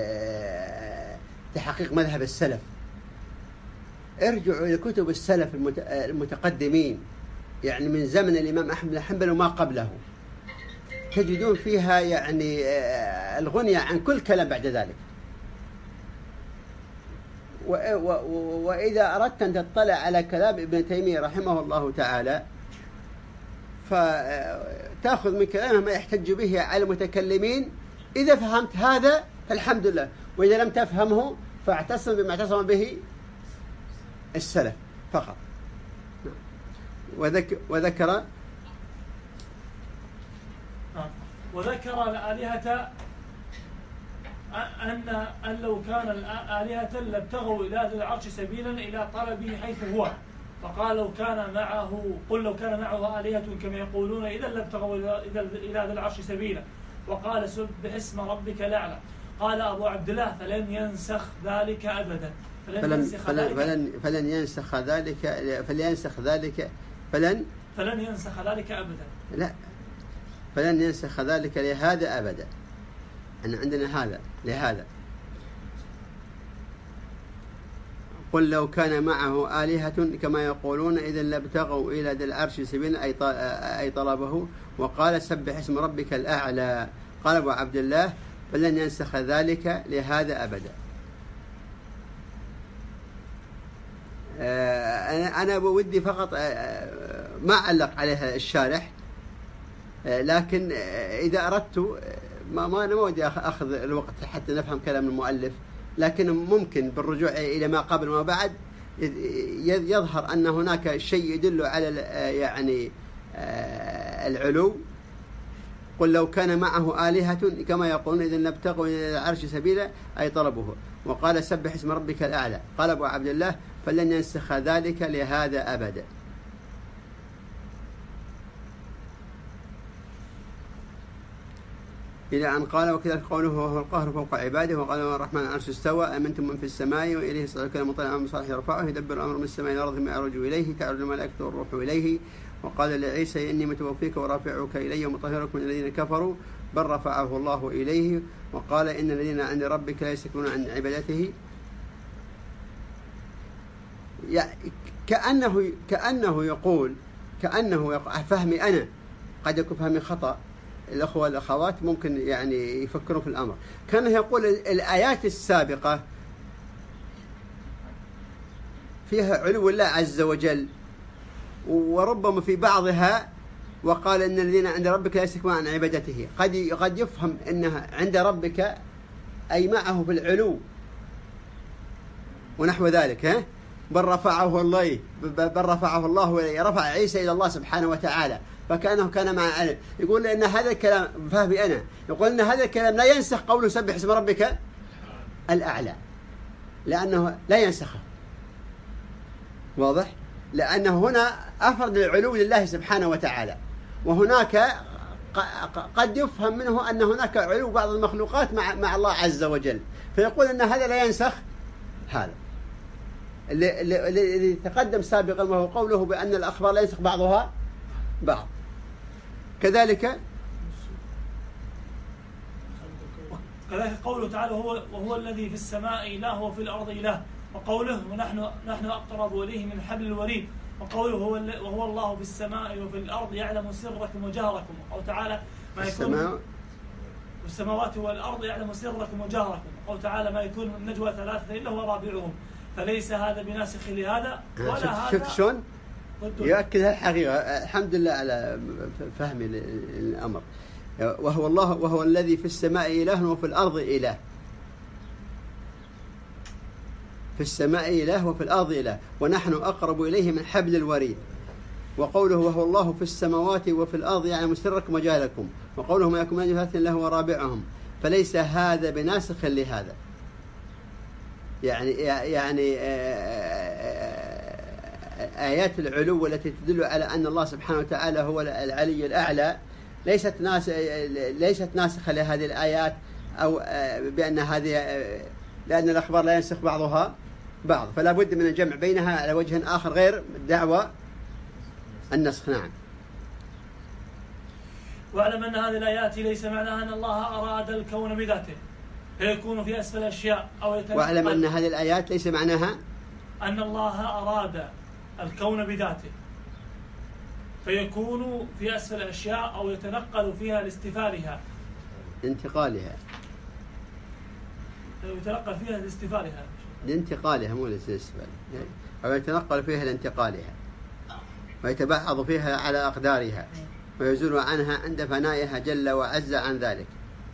تحقيق مذهب السلف. ارجعوا إلى كتب السلف المتقدمين، يعني من زمن الإمام أحمد بن حنبل وما قبله، تجدون فيها يعني الغنية عن كل كلام بعد ذلك. وإذا أردت أن تطلع على كلام ابن تيمية رحمه الله تعالى، فتأخذ من كلامه ما يحتج به على المتكلمين. إذا فهمت هذا فالحمد لله، وإذا لم تفهمه فاعتصم بما اعتصم به السلف فقط. وذكر وذكر وذكر الآلهة أن أن لو كان الآلهة لابتغوا إلى ذي العرش سبيلا إلى طلبه حيث هو، فقال لو كان معه قل لو كان معه آلهة كما يقولون إذا لابتغوا إلى ذي العرش سبيلا. وقال سبح اسم ربك الأعلى. قال أبو عبد الله فلن ينسخ ذلك أبدا. فلن ينسخ فلن فلن فلن ينسخ ذلك فلن ينسخ ذلك فلن فلن ينسخ ذلك أبدا. لا، فلن ينسخ ذلك لهذا أبدا. أن عندنا هذا لهذا. قل لو كان معه آلهة كما يقولون إذا لابتغوا إلى ذي العرش سبيلا أي طلبه. وقال سبح اسم ربك الأعلى. قال أبو عبد الله فلن ينسخ ذلك لهذا أبدا. أنا بودي فقط ما علق عليها الشارح، لكن إذا أردت ما ما أنا ما ودي أخذ الوقت حتى نفهم كلام المؤلف، لكن ممكن بالرجوع إلى ما قبل وما بعد يظهر أن هناك شيء يدل على يعني العلو. قل لو كان معه آلهة كما يقولون إذا لابتغوا إلى العرش سبيلا أي طلبه. وقال سبح اسم ربك الأعلى. قال أبو عبد الله فلن ينسخ ذلك لهذا أبدا. إلى أن قال وكذلك قوله وهو القاهر فوق عباده. وقال الرحمن العرش استوى أمنتم من في السماء وإليه يصعد الكلم الطيب من صالح يرفعه يدبر الأمر من السماء إلى الأرض ما يعرج إليه تعرج الملائكة والروح إليه. وقال لعيسى إني متوفيك ورافعك إلي ومطهرك من الذين كفروا بل رفعه الله إليه. وقال إن الذين عند ربك لا يستكبرون عن عبادته. يعني كأنه كأنه يقول كأنه يقول فهمي أنا، قد يكون فهمي خطأ، الأخوة والأخوات ممكن يعني يفكروا في الأمر. كان يقول الآيات السابقة فيها علو الله عز وجل، وربما في بعضها وقال إن الذين عند ربك لا يستكبرون عن عبادته. قد قد يفهم أنها عند ربك أي معه في العلو ونحو ذلك. ها بل رفعه الله بل رفعه الله إليه، رفع عيسى إلى الله سبحانه وتعالى، فكأنه كان مع علم. يقول إن هذا الكلام فهمي أنا، يقول إن هذا الكلام لا ينسخ قوله سبح اسم ربك الأعلى، لأنه لا ينسخه. واضح؟ لأنه هنا أفرد العلو لله سبحانه وتعالى، وهناك قد يفهم منه أن هناك علو بعض المخلوقات مع مع الله عز وجل، فيقول إن هذا لا ينسخ هذا. الذي تقدم سابقا وهو قوله بأن الأخبار لا ينسخ بعضها بعض. كذلك كذلك قوله تعالى وهو, وهو الذي في السماء إله وفي الأرض إله. وقوله ونحن نحن أقرب إليه من حبل الوريد. وقوله هو وهو الله في السماء وفي الأرض يعلم سركم وجهركم. وقوله تعالى ما يكون في السماوات والأرض يعلم سركم وجهركم. وقوله تعالى ما يكون من نجوى ثلاثة إلا هو رابعهم. فليس هذا بناسخ لهذا ولا هذا. شفت شلون؟ يؤكد الحقيقة. الحمد لله على فهم الأمر. وهو الله وهو الذي في السماء إله وفي الأرض إله. في السماء إله وفي الأرض إله ونحن أقرب إليه من حبل الوريد. وقوله وهو الله في السماوات وفي الأرض يعلم سركم وجهلكم. وقوله ما يكون من نجوى ثلاثة إلا هو رابعهم. فليس هذا بناسخ لهذا. يعني يعني آيات العلو التي تدل على أن الله سبحانه وتعالى هو العلي الأعلى ليست ناس ليست ناسخة لهذه الآيات أو بأن هذه لأن الأخبار لا ينسخ بعضها بعض، فلا بد من الجمع بينها على وجه آخر غير دعوى النسخ. نعم. واعلم أن هذه الآيات ليس معناها أن الله أراد الكون بذاته فيكون في أسفل الأشياء أو يتنقل. واعلم أن هذه الآيات ليس معناها أن الله أراد الكون بذاته فيكون في أسفل الأشياء أو يتنقل فيها لاستفالها لانتقالها يتنقل فيها لاستفالها لانتقالها مو للاستفال، أو يتنقل فيها لانتقالها ويتبعض فيها على أقدارها ويزول عنها عند فنائها جل وعز عن ذلك.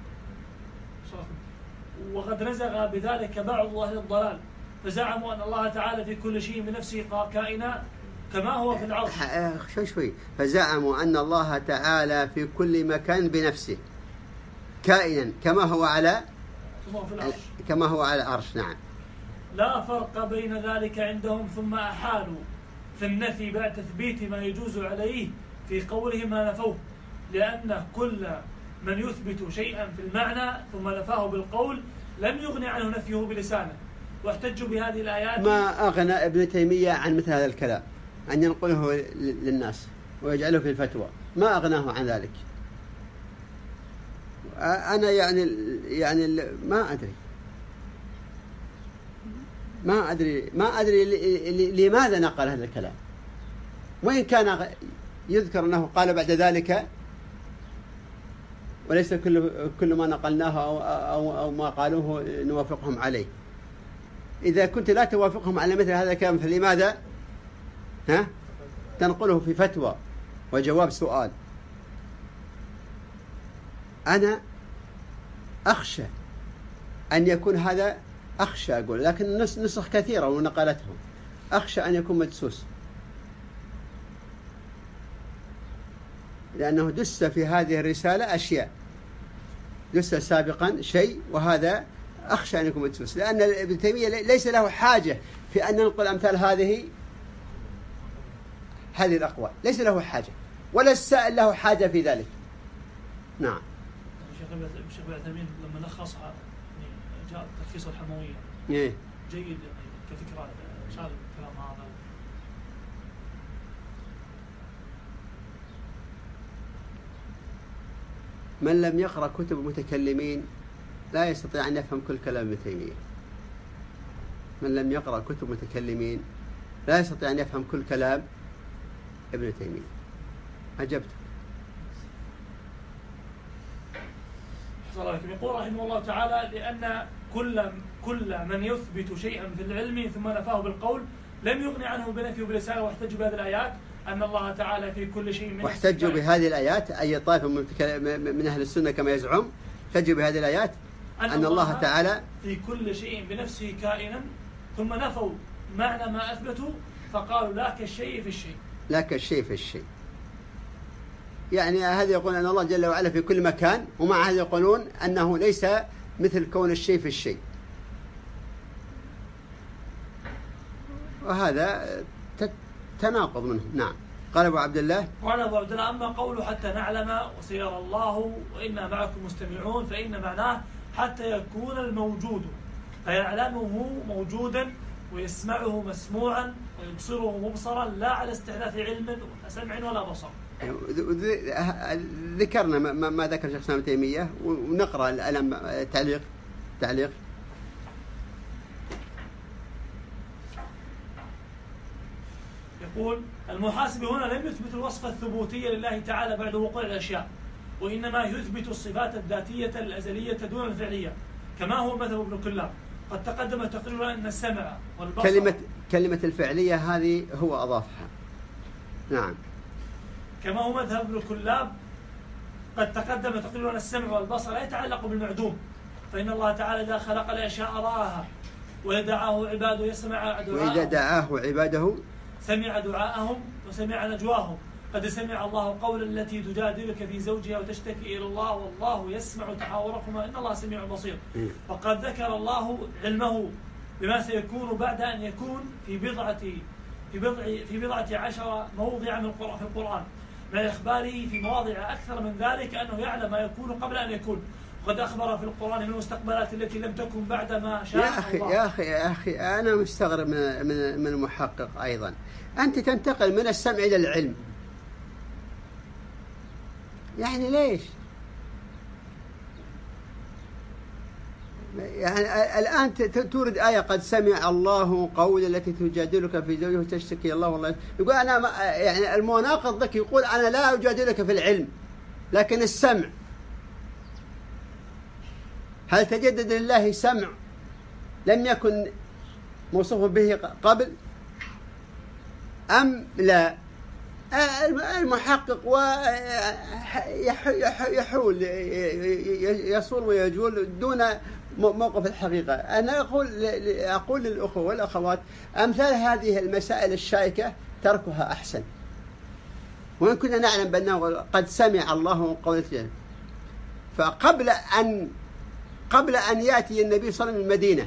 وقد نزغ بذلك بعض أهل الضلال فزعموا أن الله تعالى في كل شيء بنفسه كائنا كما هو في العرش. شوي شوي فزعموا أن الله تعالى في كل مكان بنفسه كائنا كما هو على كما هو على العرش. نعم. لا فرق بين ذلك عندهم ثم أحالوا في النفي بعد تثبيت ما يجوز عليه في قولهم ما نفوه، لأن كل من يثبت شيئا في المعنى ثم نفاه بالقول لم يغني عنه نفيه بلسانه، واحتجوا بهذه الآيات. ما أغنى ابن تيمية عن مثل هذا الكلام أن ينقله للناس ويجعله في الفتوى، ما أغناه عن ذلك. أنا يعني يعني ما أدري ما أدري ما أدري لماذا نقل هذا الكلام، وإن كان يذكر أنه قال بعد ذلك وليس كل كل ما نقلناه أو, أو, أو ما قالوه نوافقهم عليه. إذا كنت لا توافقهم على مثل هذا الكلام فلماذا ها تنقله في فتوى وجواب سؤال؟ أنا أخشى أن يكون هذا، أخشى أقول، لكن نسخ كثيرة ونقلتهم، أخشى أن يكون مدسوس، لأنه دس في هذه الرسالة أشياء، دس سابقا شيء، وهذا أخشى أن يكون مدسوس، لأن ابن تيمية ليس له حاجة في أن ننقل أمثال هذه هذه الأقوال، ليس له حاجة، ولا السائل له حاجة في ذلك. نعم. الشيخ ابن عثيمين لما لخصها جاء تلخيص الحموية إيه؟ جيد يعني كفكرة، شال الكلام هذا. من لم يقرأ كتب المتكلمين لا يستطيع أن يفهم كل كلام ابن تيمية. من لم يقرأ كتب المتكلمين لا يستطيع أن يفهم كل كلام ابن تيمية. أجبت. يقول رحمه الله تعالى: لأن كل كل من يثبت شيئا في العلم ثم نفاه بالقول لم يغني عنه بنفيه بلسانه، واحتجوا بهذه الآيات أن الله تعالى في كل شيء من واحتجوا بهذه الآيات أي طائفة من أهل السنة كما يزعم، احتجوا بهذه الآيات أن, أن الله تعالى في كل شيء بنفسه كائنا، ثم نفوا معنى ما أثبتوا فقالوا لا كالشيء في الشيء، لا كالشيء في الشيء. يعني هذا يقول أن الله جل وعلا في كل مكان، ومع هذا يقولون أنه ليس مثل كون الشيء في الشيء، وهذا تناقض منهم. نعم. قال أبو عبد الله قال أبو عبد الله: أما قوله حتى نعلم وسيرى الله وإنا معكم مستمعون فإن معناه حتى يكون الموجود فيعلمه موجودا ويسمعه مسموعا ويبصره مبصرا، لا على استحداث علم سمع ولا بصر. ذكرنا ما, ما ذكر شيخ الإسلام ابن تيمية، ونقرأ الآن تعليق تعليق يقول: المحاسب هنا لم يثبت الوصف الثبوتي لله تعالى بعد وقوع الأشياء، وإنما يثبت الصفات الذاتية الأزلية دون الفعلية، كما هو مذهب ابن كلاب. قد تقدم تقريرا أن السمع والبصر كلمة كلمة الفعلية هذه هو أضافها. نعم. كما هو مذهب ابن كلاب. قد تقدم تقريرا أن السمع والبصر لا يتعلق بالمعدوم، فإن الله تعالى إذا خلق الأشياء رآها، وإذا دعاه عباده يسمع دعاءهم، وإذا دعاه عباده سمع دعاءهم وسمع نجواهم. قد سمع الله قول التي تجادلك في زوجها وتشتكي إلى الله والله يسمع تحاوركما إن الله سميع بصير. وقد ذكر الله علمه بما سيكون بعد أن يكون في بضعة في بضع في بضعة عشر موضع من القرآن في القرآن، من إخباره في مواضع أكثر من ذلك أنه يعلم ما يكون قبل أن يكون، وقد أخبر في القرآن من المستقبلات التي لم تكن بعد ما شاء يا أخي الله. يا أخي يا أخي أنا مستغرب من من من المحقق أيضا. أنت تنتقل من السمع إلى العلم، يعني ليش؟ يعني الآن تورد آية قد سمع الله قول التي تجادلك في زوجها وتشتكي الله والله، يقول أنا يعني المناقض ذاك يقول أنا لا أجادلك في العلم، لكن السمع هل تجدد لله سمع لم يكن موصوفا به قبل أم لا؟ المحقق ويحول يصول ويجول دون موقف الحقيقة. أنا أقول أقول للأخوة والأخوات أمثال هذه المسائل الشائكة تركها أحسن، وإن كنا نعلم بأنه قد سمع الله قول الجنة. فقبل أن قبل أن يأتي النبي صلى الله عليه وسلم المدينة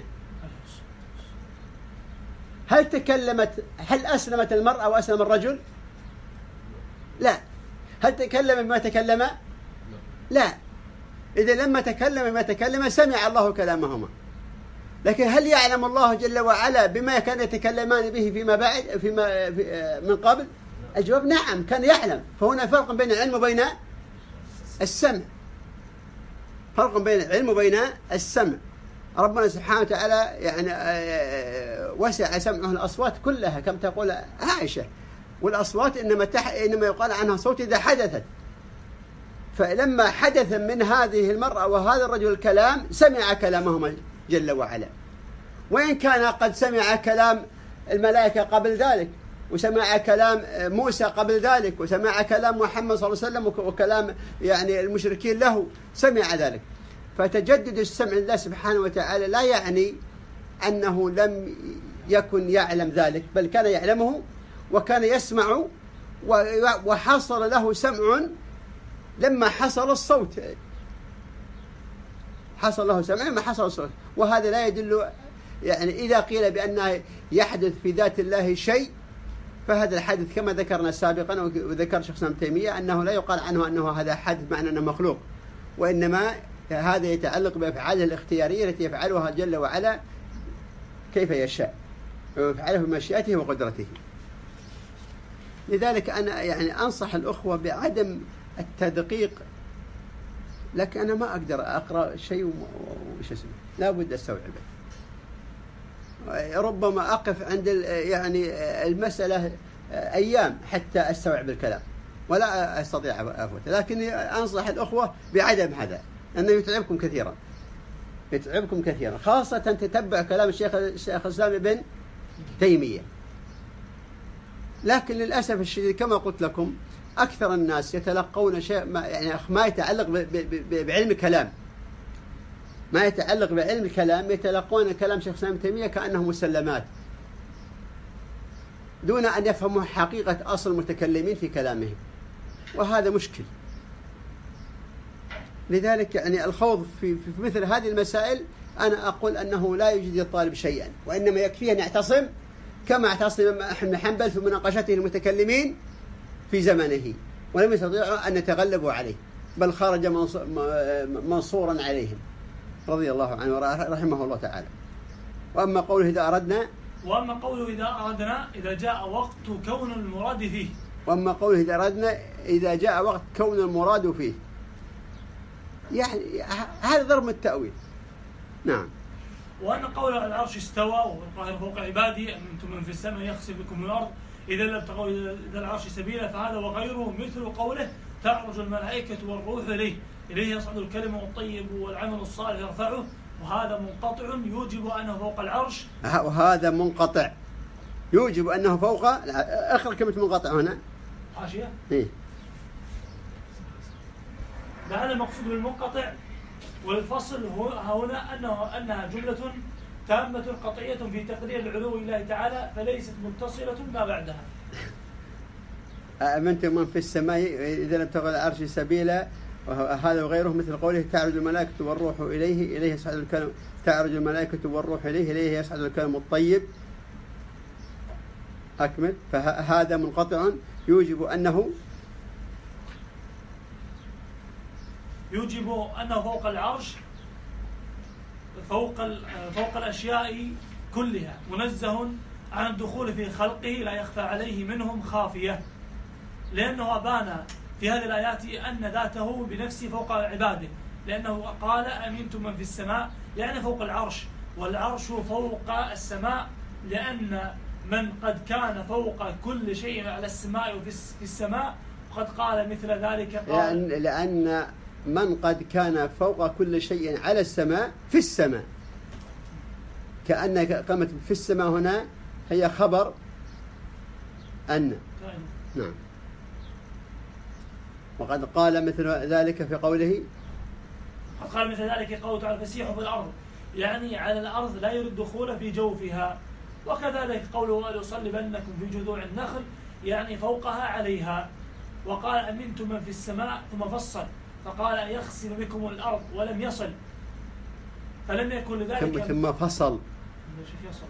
هل تكلمت هل أسلمت المرأة وأسلم الرجل؟ لا. هل تكلم بما تكلم؟ لا. إذا لما تكلم بما تكلم سمع الله كلامهما، لكن هل يعلم الله جل وعلا بما كان يتكلمان به فيما بعد فيما في من قبل؟ الجواب نعم كان يعلم. فهنا فرق بين العلم وبين السمع، فرق بين العلم وبين السمع. ربنا سبحانه وتعالى يعني وسع سمعه الأصوات كلها كما تقول عائشة، والأصوات إنما تح... إنما يقال عنها صوت إذا حدثت. فلما حدث من هذه المرأة وهذا الرجل الكلام سمع كلامهما جل وعلا، وإن كان قد سمع كلام الملائكة قبل ذلك، وسمع كلام موسى قبل ذلك، وسمع كلام محمد صلى الله عليه وسلم وكلام يعني المشركين له، سمع ذلك. فتجدد السمع لله سبحانه وتعالى لا يعني أنه لم يكن يعلم ذلك، بل كان يعلمه وكان يسمع، وحصل له سمع لما حصل الصوت، حصل له سمع لما حصل الصوت. وهذا لا يدل يعني إذا قيل بأنه يحدث في ذات الله شيء فهذا الحدث كما ذكرنا سابقا وذكر شيخ الإسلام ابن تيمية أنه لا يقال عنه أنه هذا حدث معنى أنه مخلوق، وإنما هذا يتعلق بأفعاله الاختيارية التي يفعلها جل وعلا كيف يشاء، ويفعله بمشيئته وقدرته. لذلك أنا يعني أنصح الأخوة بعدم التدقيق، لكن أنا ما أقدر أقرأ شيء وش اسمه لا بد أستوعبه. ربما أقف عند يعني المسألة أيام حتى أستوعب الكلام ولا أستطيع أفوته، لكن أنصح الأخوة بعدم هذا لأنه يتعبكم كثيرا، يتعبكم كثيرا، خاصة تتبع كلام الشيخ الشيخ الإسلام ابن تيمية. لكن للأسف الشديد كما قلت لكم أكثر الناس يتلقون شيء ما يعني ما يتعلق بعلم الكلام، ما يتعلق بعلم الكلام يتلقون كلام شيخ الإسلام ابن تيمية كأنه مسلمات، دون أن يفهموا حقيقة أصل المتكلمين في كلامهم، وهذا مشكل. لذلك يعني الخوض في, في مثل هذه المسائل أنا أقول أنه لا يجدي الطالب شيئا، وإنما يكفيه أن يعتصم كما اعتصم أحمد بن حنبل في مناقشته المتكلمين في زمنه، ولم يستطيعوا أن يتغلبوا عليه، بل خرج منصورا عليهم رضي الله عنه ورحمه الله تعالى. وأما قوله إذا أردنا وأما قوله إذا أردنا إذا جاء وقت كون المراد فيه وأما قوله إذا أردنا إذا جاء وقت كون المراد فيه، يعني هذا ضرب التأويل. نعم. وأن قول العرش استوى والقاهر فوق عبادي أنتم من في السماء يخسف بكم الأرض إذا لم تقوا إلى العرش سبيلا، فهذا وغيره مثل قوله تعرج الملائكة والروح إليه إليه يصعد الكلم الطيب والعمل الصالح يرفعه، وهذا منقطع يوجب أنه فوق العرش. وهذا منقطع يوجب أنه فوق. أخر كلمة منقطع هنا حاشية إيه؟ هذا المقصود بالمنقطع، والفصل هنا أنه أنها جملة تامة قطعية في تقدير العلو لله تعالى فليست متصلة ما بعدها. أأمنتم من في السماء إذا لم تغل العرش سبيلا، وهذا وغيره مثل قوله تعرج الملائكة والروح إليه إليه يصعد الكلم تعرج الملائكة والروح إليه إليه يصعد الكلم الطيب. أكمل. فهذا منقطع يوجب أنه يوجب أنه فوق العرش، فوق فوق الأشياء كلها، منزه عن الدخول في خلقه، لا يخفى عليه منهم خافية، لأنه أبان في هذه الآيات أن ذاته بنفسه فوق عباده، لأنه قال أمنتم من في السماء، يعني فوق العرش، والعرش فوق السماء، لأن من قد كان فوق كل شيء على السماء وفي السماء وقد قال مثل ذلك قال لأن, لأن من قد كان فوق كل شيء على السماء في السماء، كأن قامت في السماء هنا هي خبر أن. نعم. وقد قال مثل ذلك في قوله قد قال مثل ذلك قوله تعالى فسيحوا في الأرض، يعني على الأرض لا يريد الدخول في جوفها. وكذلك قوله لأصلبنكم في جذوع النخل، يعني فوقها عليها. وقال أمنتم من في السماء، ثم فصل فقال يخسف بكم الأرض ولم يصل، فلم يكن لذلك ثم فصل يصل.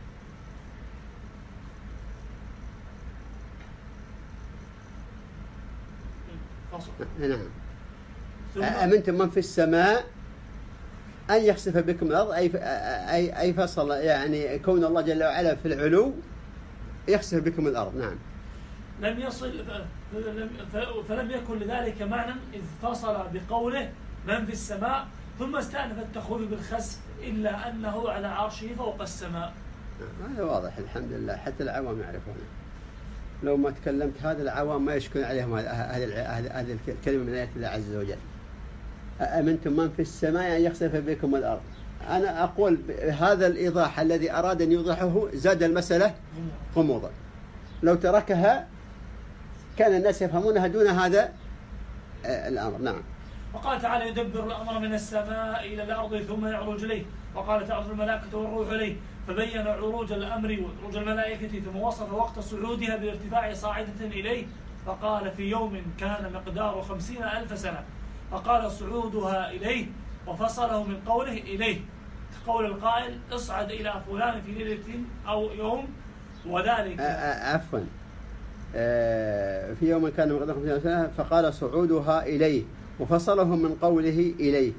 فصل. نعم. أمنتم من في السماء أن يخسف بكم الأرض، أي أي أي فصل، يعني كون الله جل وعلا في العلو يخسف بكم الأرض. نعم. لم يصل فلم يكن لذلك معنى إذ فصل بقوله من في السماء، ثم استأنف التخويف بالخسف، إلا أنه على عرشه فوق السماء. هذا واضح الحمد لله، حتى العوام يعرفونه. لو ما تكلمت هذا العوام ما يشكون عليهم هذه الكلمة من آيات الله عز وجل. أأمنتم من في السماء أن يخسف بكم الأرض. أنا أقول هذا الإيضاح الذي أراد أن يوضحه زاد المسألة غموضا، لو تركها كان الناس يفهمونها دون هذا الأمر. نعم. وقال تعالى يدبر الأمر من السماء إلى الأرض ثم يعرج إليه، وقال تعرج الملائكة والروح إليه، فبين عروج الأمر وعروج الملائكة، ثم وصف وقت صعودها بالارتفاع صاعدة إليه، فقال في يوم كان مقداره خمسين ألف سنة، فقال صعودها إليه وفصله من قوله إليه، قول القائل اصعد إلى فلان في ليلة أو يوم، وذلك عفوا في يوم كان مقداره خمسين ألف سنة، فقال صعودها إليه وفصله من قوله إليه،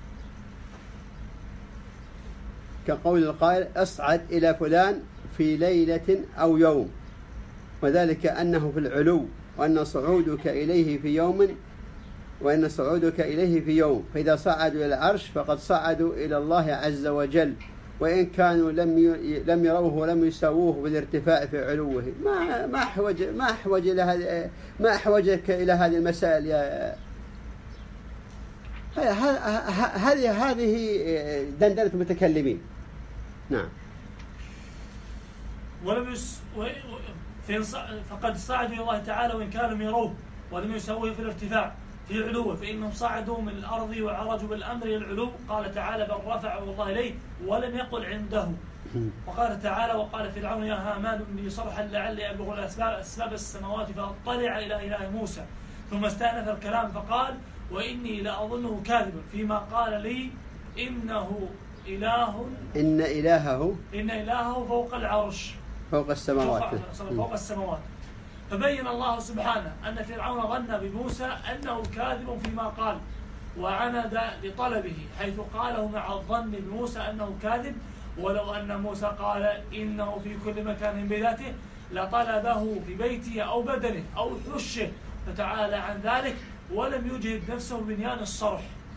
كقول القائل اصعد إلى فلان في ليلة أو يوم، وذلك أنه في العلو، وأن صعودك إليه في يوم وأن صعودك إليه في يوم، فإذا صعدوا إلى العرش فقد صعدوا إلى الله عز وجل، وإن كانوا لم لم يروه ولم يساووه بالارتفاع في علوه. ما ما أحوج ما أحوج إلى هذه ما أحوجك إلى هذه المسائل يا هذه هذه دندنة المتكلمين. نعم. ولم يس فقد صعدوا إلى الله تعالى وإن كانوا يروه ولم يساووه في الارتفاع في علوه، فإنهم صعدوا من الأرض وعرجوا بالأمر إلى العلو. قال تعالى بل رفعه الله إليه ولم يقل عنده. وقال تعالى وقال فرعون يا هامان ابن لي صرحا لعلي أبلغ الأسباب أسباب السماوات فأطلع إلى إله موسى، ثم استأنف الكلام فقال وإني لأظنه كاذبا فيما قال لي إنه إله إن إلهه إن إلهه فوق العرش فوق السماوات فوق السماوات. فبين الله سبحانه أن فرعون ظن بموسى أنه كاذب فيما قال، وعند لطلبه حيث قاله مع الظن بموسى أنه كاذب، ولو أن موسى قال إنه في كل مكان بذاته لطلبه في بيته أو بدنه أو حشه، فتعالى عن ذلك ولم يجهد نفسه بنيان الصرح.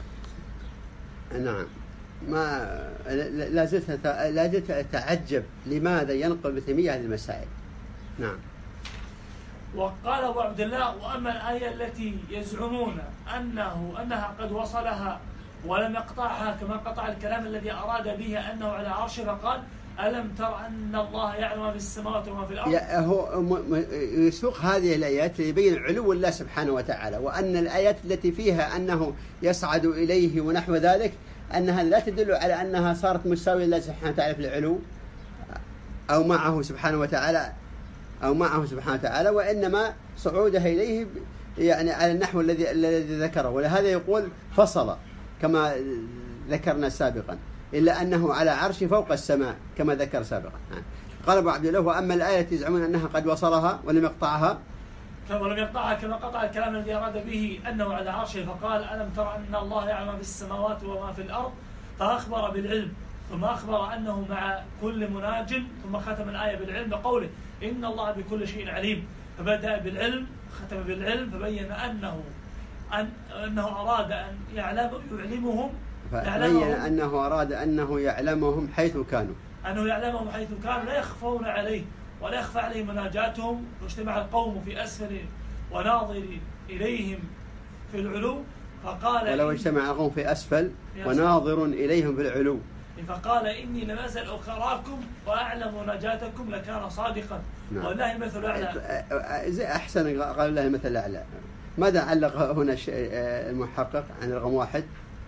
نعم. ما لا زلت لا زلت أتعجب لماذا ينقل ابن تيمية هذه المسائل. نعم. وقال أبو عبد الله وأما الآية التي يزعمون أنه أنها قد وصلها ولم يقطعها كما قطع الكلام الذي أراد به أنه على عرشه، فقال ألم تر أن الله يعلم ما في السماوات وما في الأرض. هو يسوق هذه الآيات ليبين علو الله سبحانه وتعالى، وأن الآيات التي فيها أنه يصعد إليه ونحو ذلك أنها لا تدل على أنها صارت مساوية لله سبحانه وتعالى في العلو أو معه سبحانه وتعالى أو معه سبحانه وتعالى، وإنما صعودها إليه يعني على النحو الذي الذي ذكره. ولهذا يقول فصل كما ذكرنا سابقا، إلا أنه على عرش فوق السماء كما ذكر سابقا. قال أبو عبد الله وأما الآية يزعمون أنها قد وصلها ولم يقطعها ولم يقطعها كما قطع الكلام الذي أراد به أنه على عرشه، فقال ألم تر أن الله يعلم ما في السماوات وما في الأرض، فأخبر بالعلم، ثم أخبر أنه مع كل مناج، ثم ختم الآية بالعلم بقوله إن الله بكل شيء عليم، فبدأ بالعلم ختم بالعلم، فبين أنه أن أنه أراد أن يعلم يعلمهم فبين أنه أراد أنه يعلمهم حيث كانوا أنه يعلمهم حيث كانوا لا يخفون عليه ولا يخفى عليه مناجاتهم، واجتمع القوم في أسفل وناظر إليهم في العلو، فقال ولو اجتمع القوم في أسفل وناظر إليهم في العلو، فقال إني لم أزل أخراكم وأعلم مناجاتكم لكان صادقا. نعم. والله المثل الأعلى. زي أحسن قال الله المثل الأعلى. ماذا علق هنا المحقق عن رقم واحد؟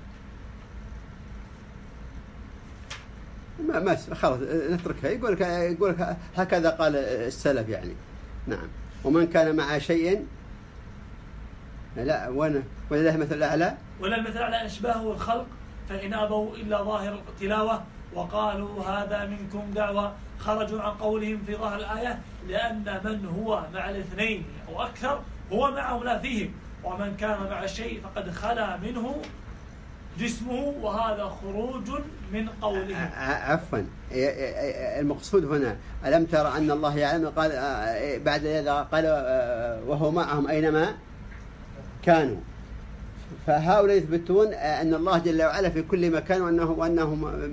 ما ما خلاص نتركها. يقول لك يقول لك هكذا قال السلف يعني. نعم. ومن كان مع شيء لا وين ولله المثل الأعلى. ولا المثل الأعلى أشباهه الخلق، فإن أبوا إلا ظاهر التلاوة وقالوا هذا منكم دعوة، خرجوا عن قولهم في ظاهر الآية، لأن من هو مع الاثنين أو أكثر هو معهم لا فيهم، ومن كان مع الشيء فقد خلا منه جسمه، وهذا خروج من قولهم. عفوا، المقصود هنا ألم ترى أن الله يعلم، قال بعد ذلك قال وهو معهم أينما كانوا، فهؤلاء يثبتون أن الله جل وعلا في كل مكان، وأنه وأنه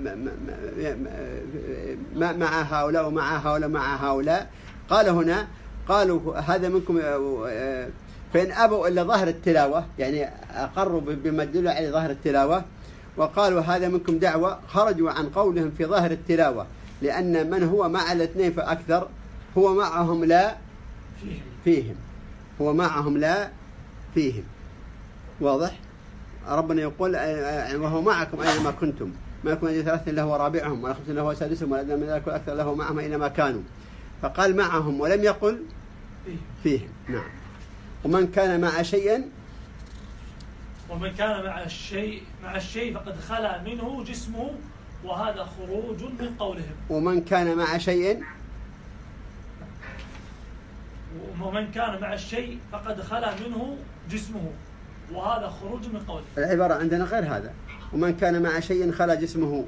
مع هؤلاء ومع هؤلاء مع هؤلاء. قال هنا قالوا هذا منكم، فإن أبوا إلا ظاهر التلاوة، يعني أقروا بما يدل على ظاهر التلاوة، وقالوا هذا منكم دعوة، خرجوا عن قولهم في ظاهر التلاوة، لأن من هو مع الاثنين فأكثر هو معهم لا فيهم، هو معهم لا فيهم. واضح؟ ربنا يقول وهو معكم أينما كنتم، ما يكون أجل ثلاثة له رابعهم ولا خمسة له سادسهم ولا أدنى من ذلك أكثر له معهم أينما كانوا، فقال معهم ولم يقل فيهم. نعم. ومن كان مع شيء ومن كان مع الشيء مع الشيء فقد خلا منه جسمه، وهذا خروج من قولهم. ومن كان مع شيء ومن كان مع الشيء فقد خلا منه جسمه، وهذا خروج من قوله. العبارة عندنا غير هذا، ومن كان مع شيء خلا جسمه.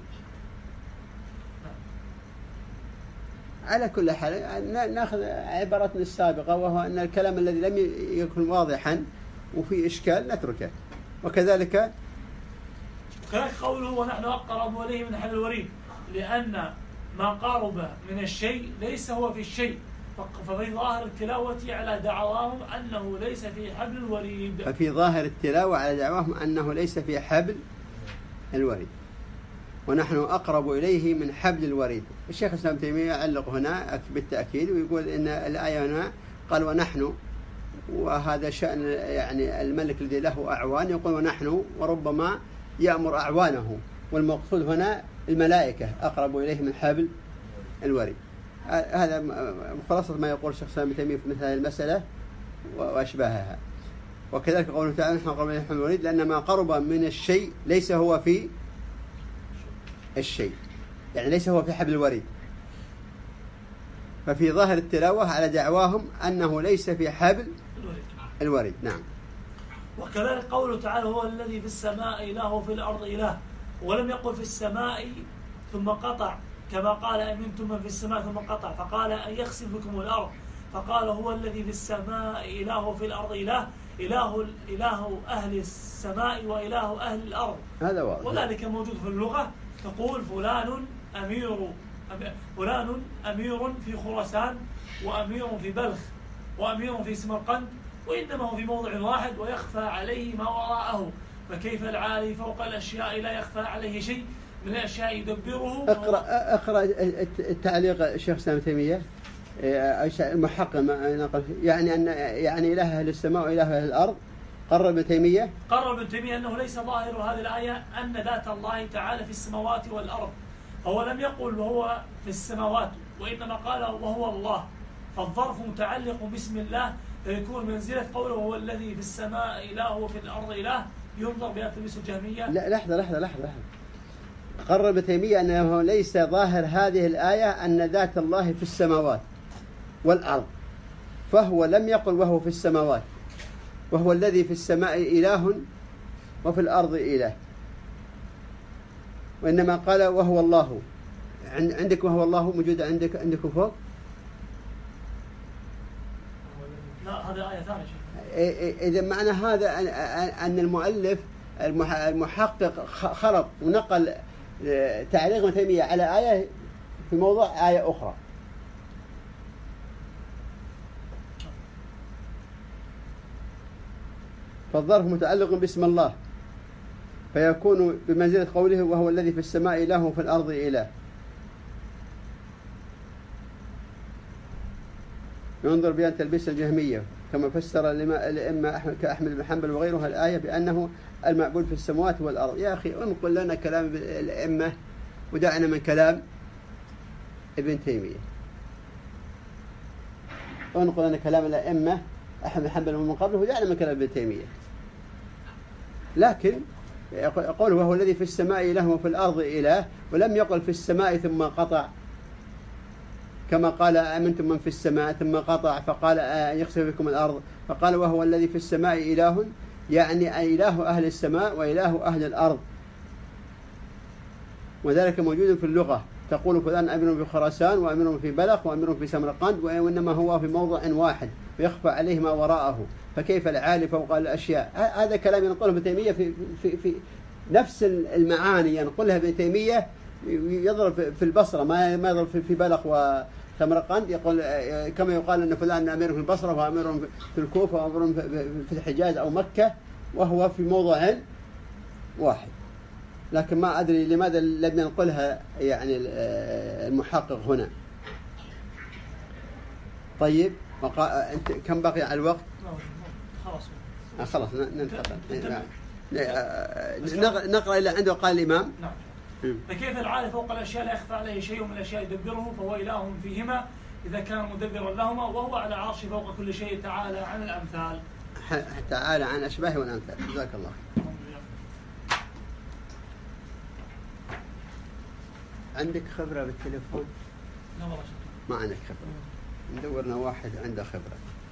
على كل حال ناخذ عبارتنا السابقة، وهو أن الكلام الذي لم يكن واضحا وفي إشكال نتركه. وكذلك كذلك قوله ونحن أقرب إليه من حبل الوريد، لأن ما قارب من الشيء ليس هو في الشيء، ففي ظاهر التلاوة على دعواهم أنه ليس في حبل الوريد. ففي ظاهر التلاوة على دعواهم أنه ليس في حبل الوريد، ونحن أقرب إليه من حبل الوريد. الشيخ الإسلام ابن تيمية يعلق هنا بالتأكيد ويقول إن الآية هنا قال ونحن، وهذا شأن يعني الملك الذي له أعوان، يقول ونحن، وربما يأمر أعوانه، والمقصود هنا الملائكة أقرب إليه من حبل الوريد. هذا خلاصة ما يقول الشيخ الإسلام ابن تيمية في مثل هذه المسألة وأشباهها. وكذلك قوله تعالى نحن أقرب إليه من حبل الوريد، لأن ما قرب من الشيء ليس هو في الشيء، يعني ليس هو في حبل الوريد. ففي ظاهر التلاوة على دعواهم أنه ليس في حبل الوريد. نعم. وكذلك قوله تعالى هو الذي في السماء إله وفي الأرض إله، ولم يقل في السماء ثم قطع كما قال أمنتم من في السماء ثم قطع، فقال أن يخسف بكم الأرض، فقال هو الذي في السماء إله وفي الأرض إله، إله إله أهل السماء وإله أهل الأرض. هذا واضح. وذلك موجود في اللغة، تقول فلان أمير فلان أمير في خراسان، وأمير في بلخ، وأمير في سمرقند، وإنما هو في موضع واحد ويخفى عليه ما وراءه، فكيف العالي فوق الأشياء لا يخفى عليه شيء من الأشياء يدبره. اقرأ اقرأ التعليق الشيخ الإسلام ابن تيمية المحقق يعني أن يعني إله أهل السماء وإله أهل الأرض. قرر ابن تيمية قرر ابن تيمية أنه ليس ظاهر هذه الآية أن ذات الله تعالى في السماوات والأرض، هو لم يقل وهو في السماوات، وإنما قال وهو الله، فالظرف متعلق باسم الله، فيكون منزلة قوله هو الذي في السماء إله وفي الأرض إله، ينظر بأن تلبس الجهمية. لا لحظة لحظة لحظة لحظة. قرر ابن تيمية أنه ليس ظاهر هذه الآية أن ذات الله في السماوات والأرض، فهو لم يقل وهو في السماوات، وهو الذي في السماء إله وفي الأرض إله، وإنما قال وهو الله. عندك وهو الله موجودة عندك عندكم فوق؟ لا هذه آية ثانية. إذا معنى هذا أن المؤلف المحقق خلط ونقل تعليق ابن تيمية على آية في موضوع آية أخرى. فالظرف متعلق باسم الله، فيكون بمنزلة قوله وهو الذي في السماء إله وفي الأرض إله. ينظر بأن تلبيس الجهمية كما فسر الأئمة أحمد كأحمد بن حنبل وغيرها الآية بأنه المعبود في السماوات والأرض. يا أخي انقل لنا كلام الأئمة ودعنا من كلام ابن تيمية. انقل لنا كلام الأئمة أحمد بن حنبل ومن قبله ودعنا من كلام ابن تيمية. لكن يقول وهو الذي في السماء إله وفي الأرض إله، ولم يقل في السماء ثم قطع كما قال أمنتم من في السماء ثم قطع فقال أن يخسف بكم الأرض، فقال وهو الذي في السماء إله، يعني إله أهل السماء وإله أهل الأرض. وذلك موجود في اللغة، تقول فلان أمر في خراسان وأمر في بلخ وأمر في سمرقند، وإنما هو في موضع واحد ويخفى عليه ما وراءه، فكيف العالي فوق الأشياء. هذا كلام ينقله ابن تيمية في, في, في نفس المعاني ينقلها ابن تيمية، يضرب في البصرة ما ما يضرب في بلخ وسمرقند، يقول كما يقال أن فلان أمير في البصرة وأمير في الكوفة وأمير في الحجاز أو مكة، وهو في موضع واحد. لكن ما أدري لماذا لم ينقلها يعني المحقق هنا. طيب أنت كم بقي على الوقت؟ خلاص آه خلاص ننتقل. نقرأ إلى عنده قال الإمام. نعم. فكيف العالي فوق الأشياء لا يخفى عليه شيء من الأشياء يدبره، فهو إله فيهما إذا كان مدبرا لهما، وهو على عرش فوق كل شيء تعالى عن الأمثال. تعالى عن أشباه والأمثال. جزاك الله. عندك خبرة بالتليفون؟ لا والله. ما عندك خبرة. ندورنا واحد عنده خبرة.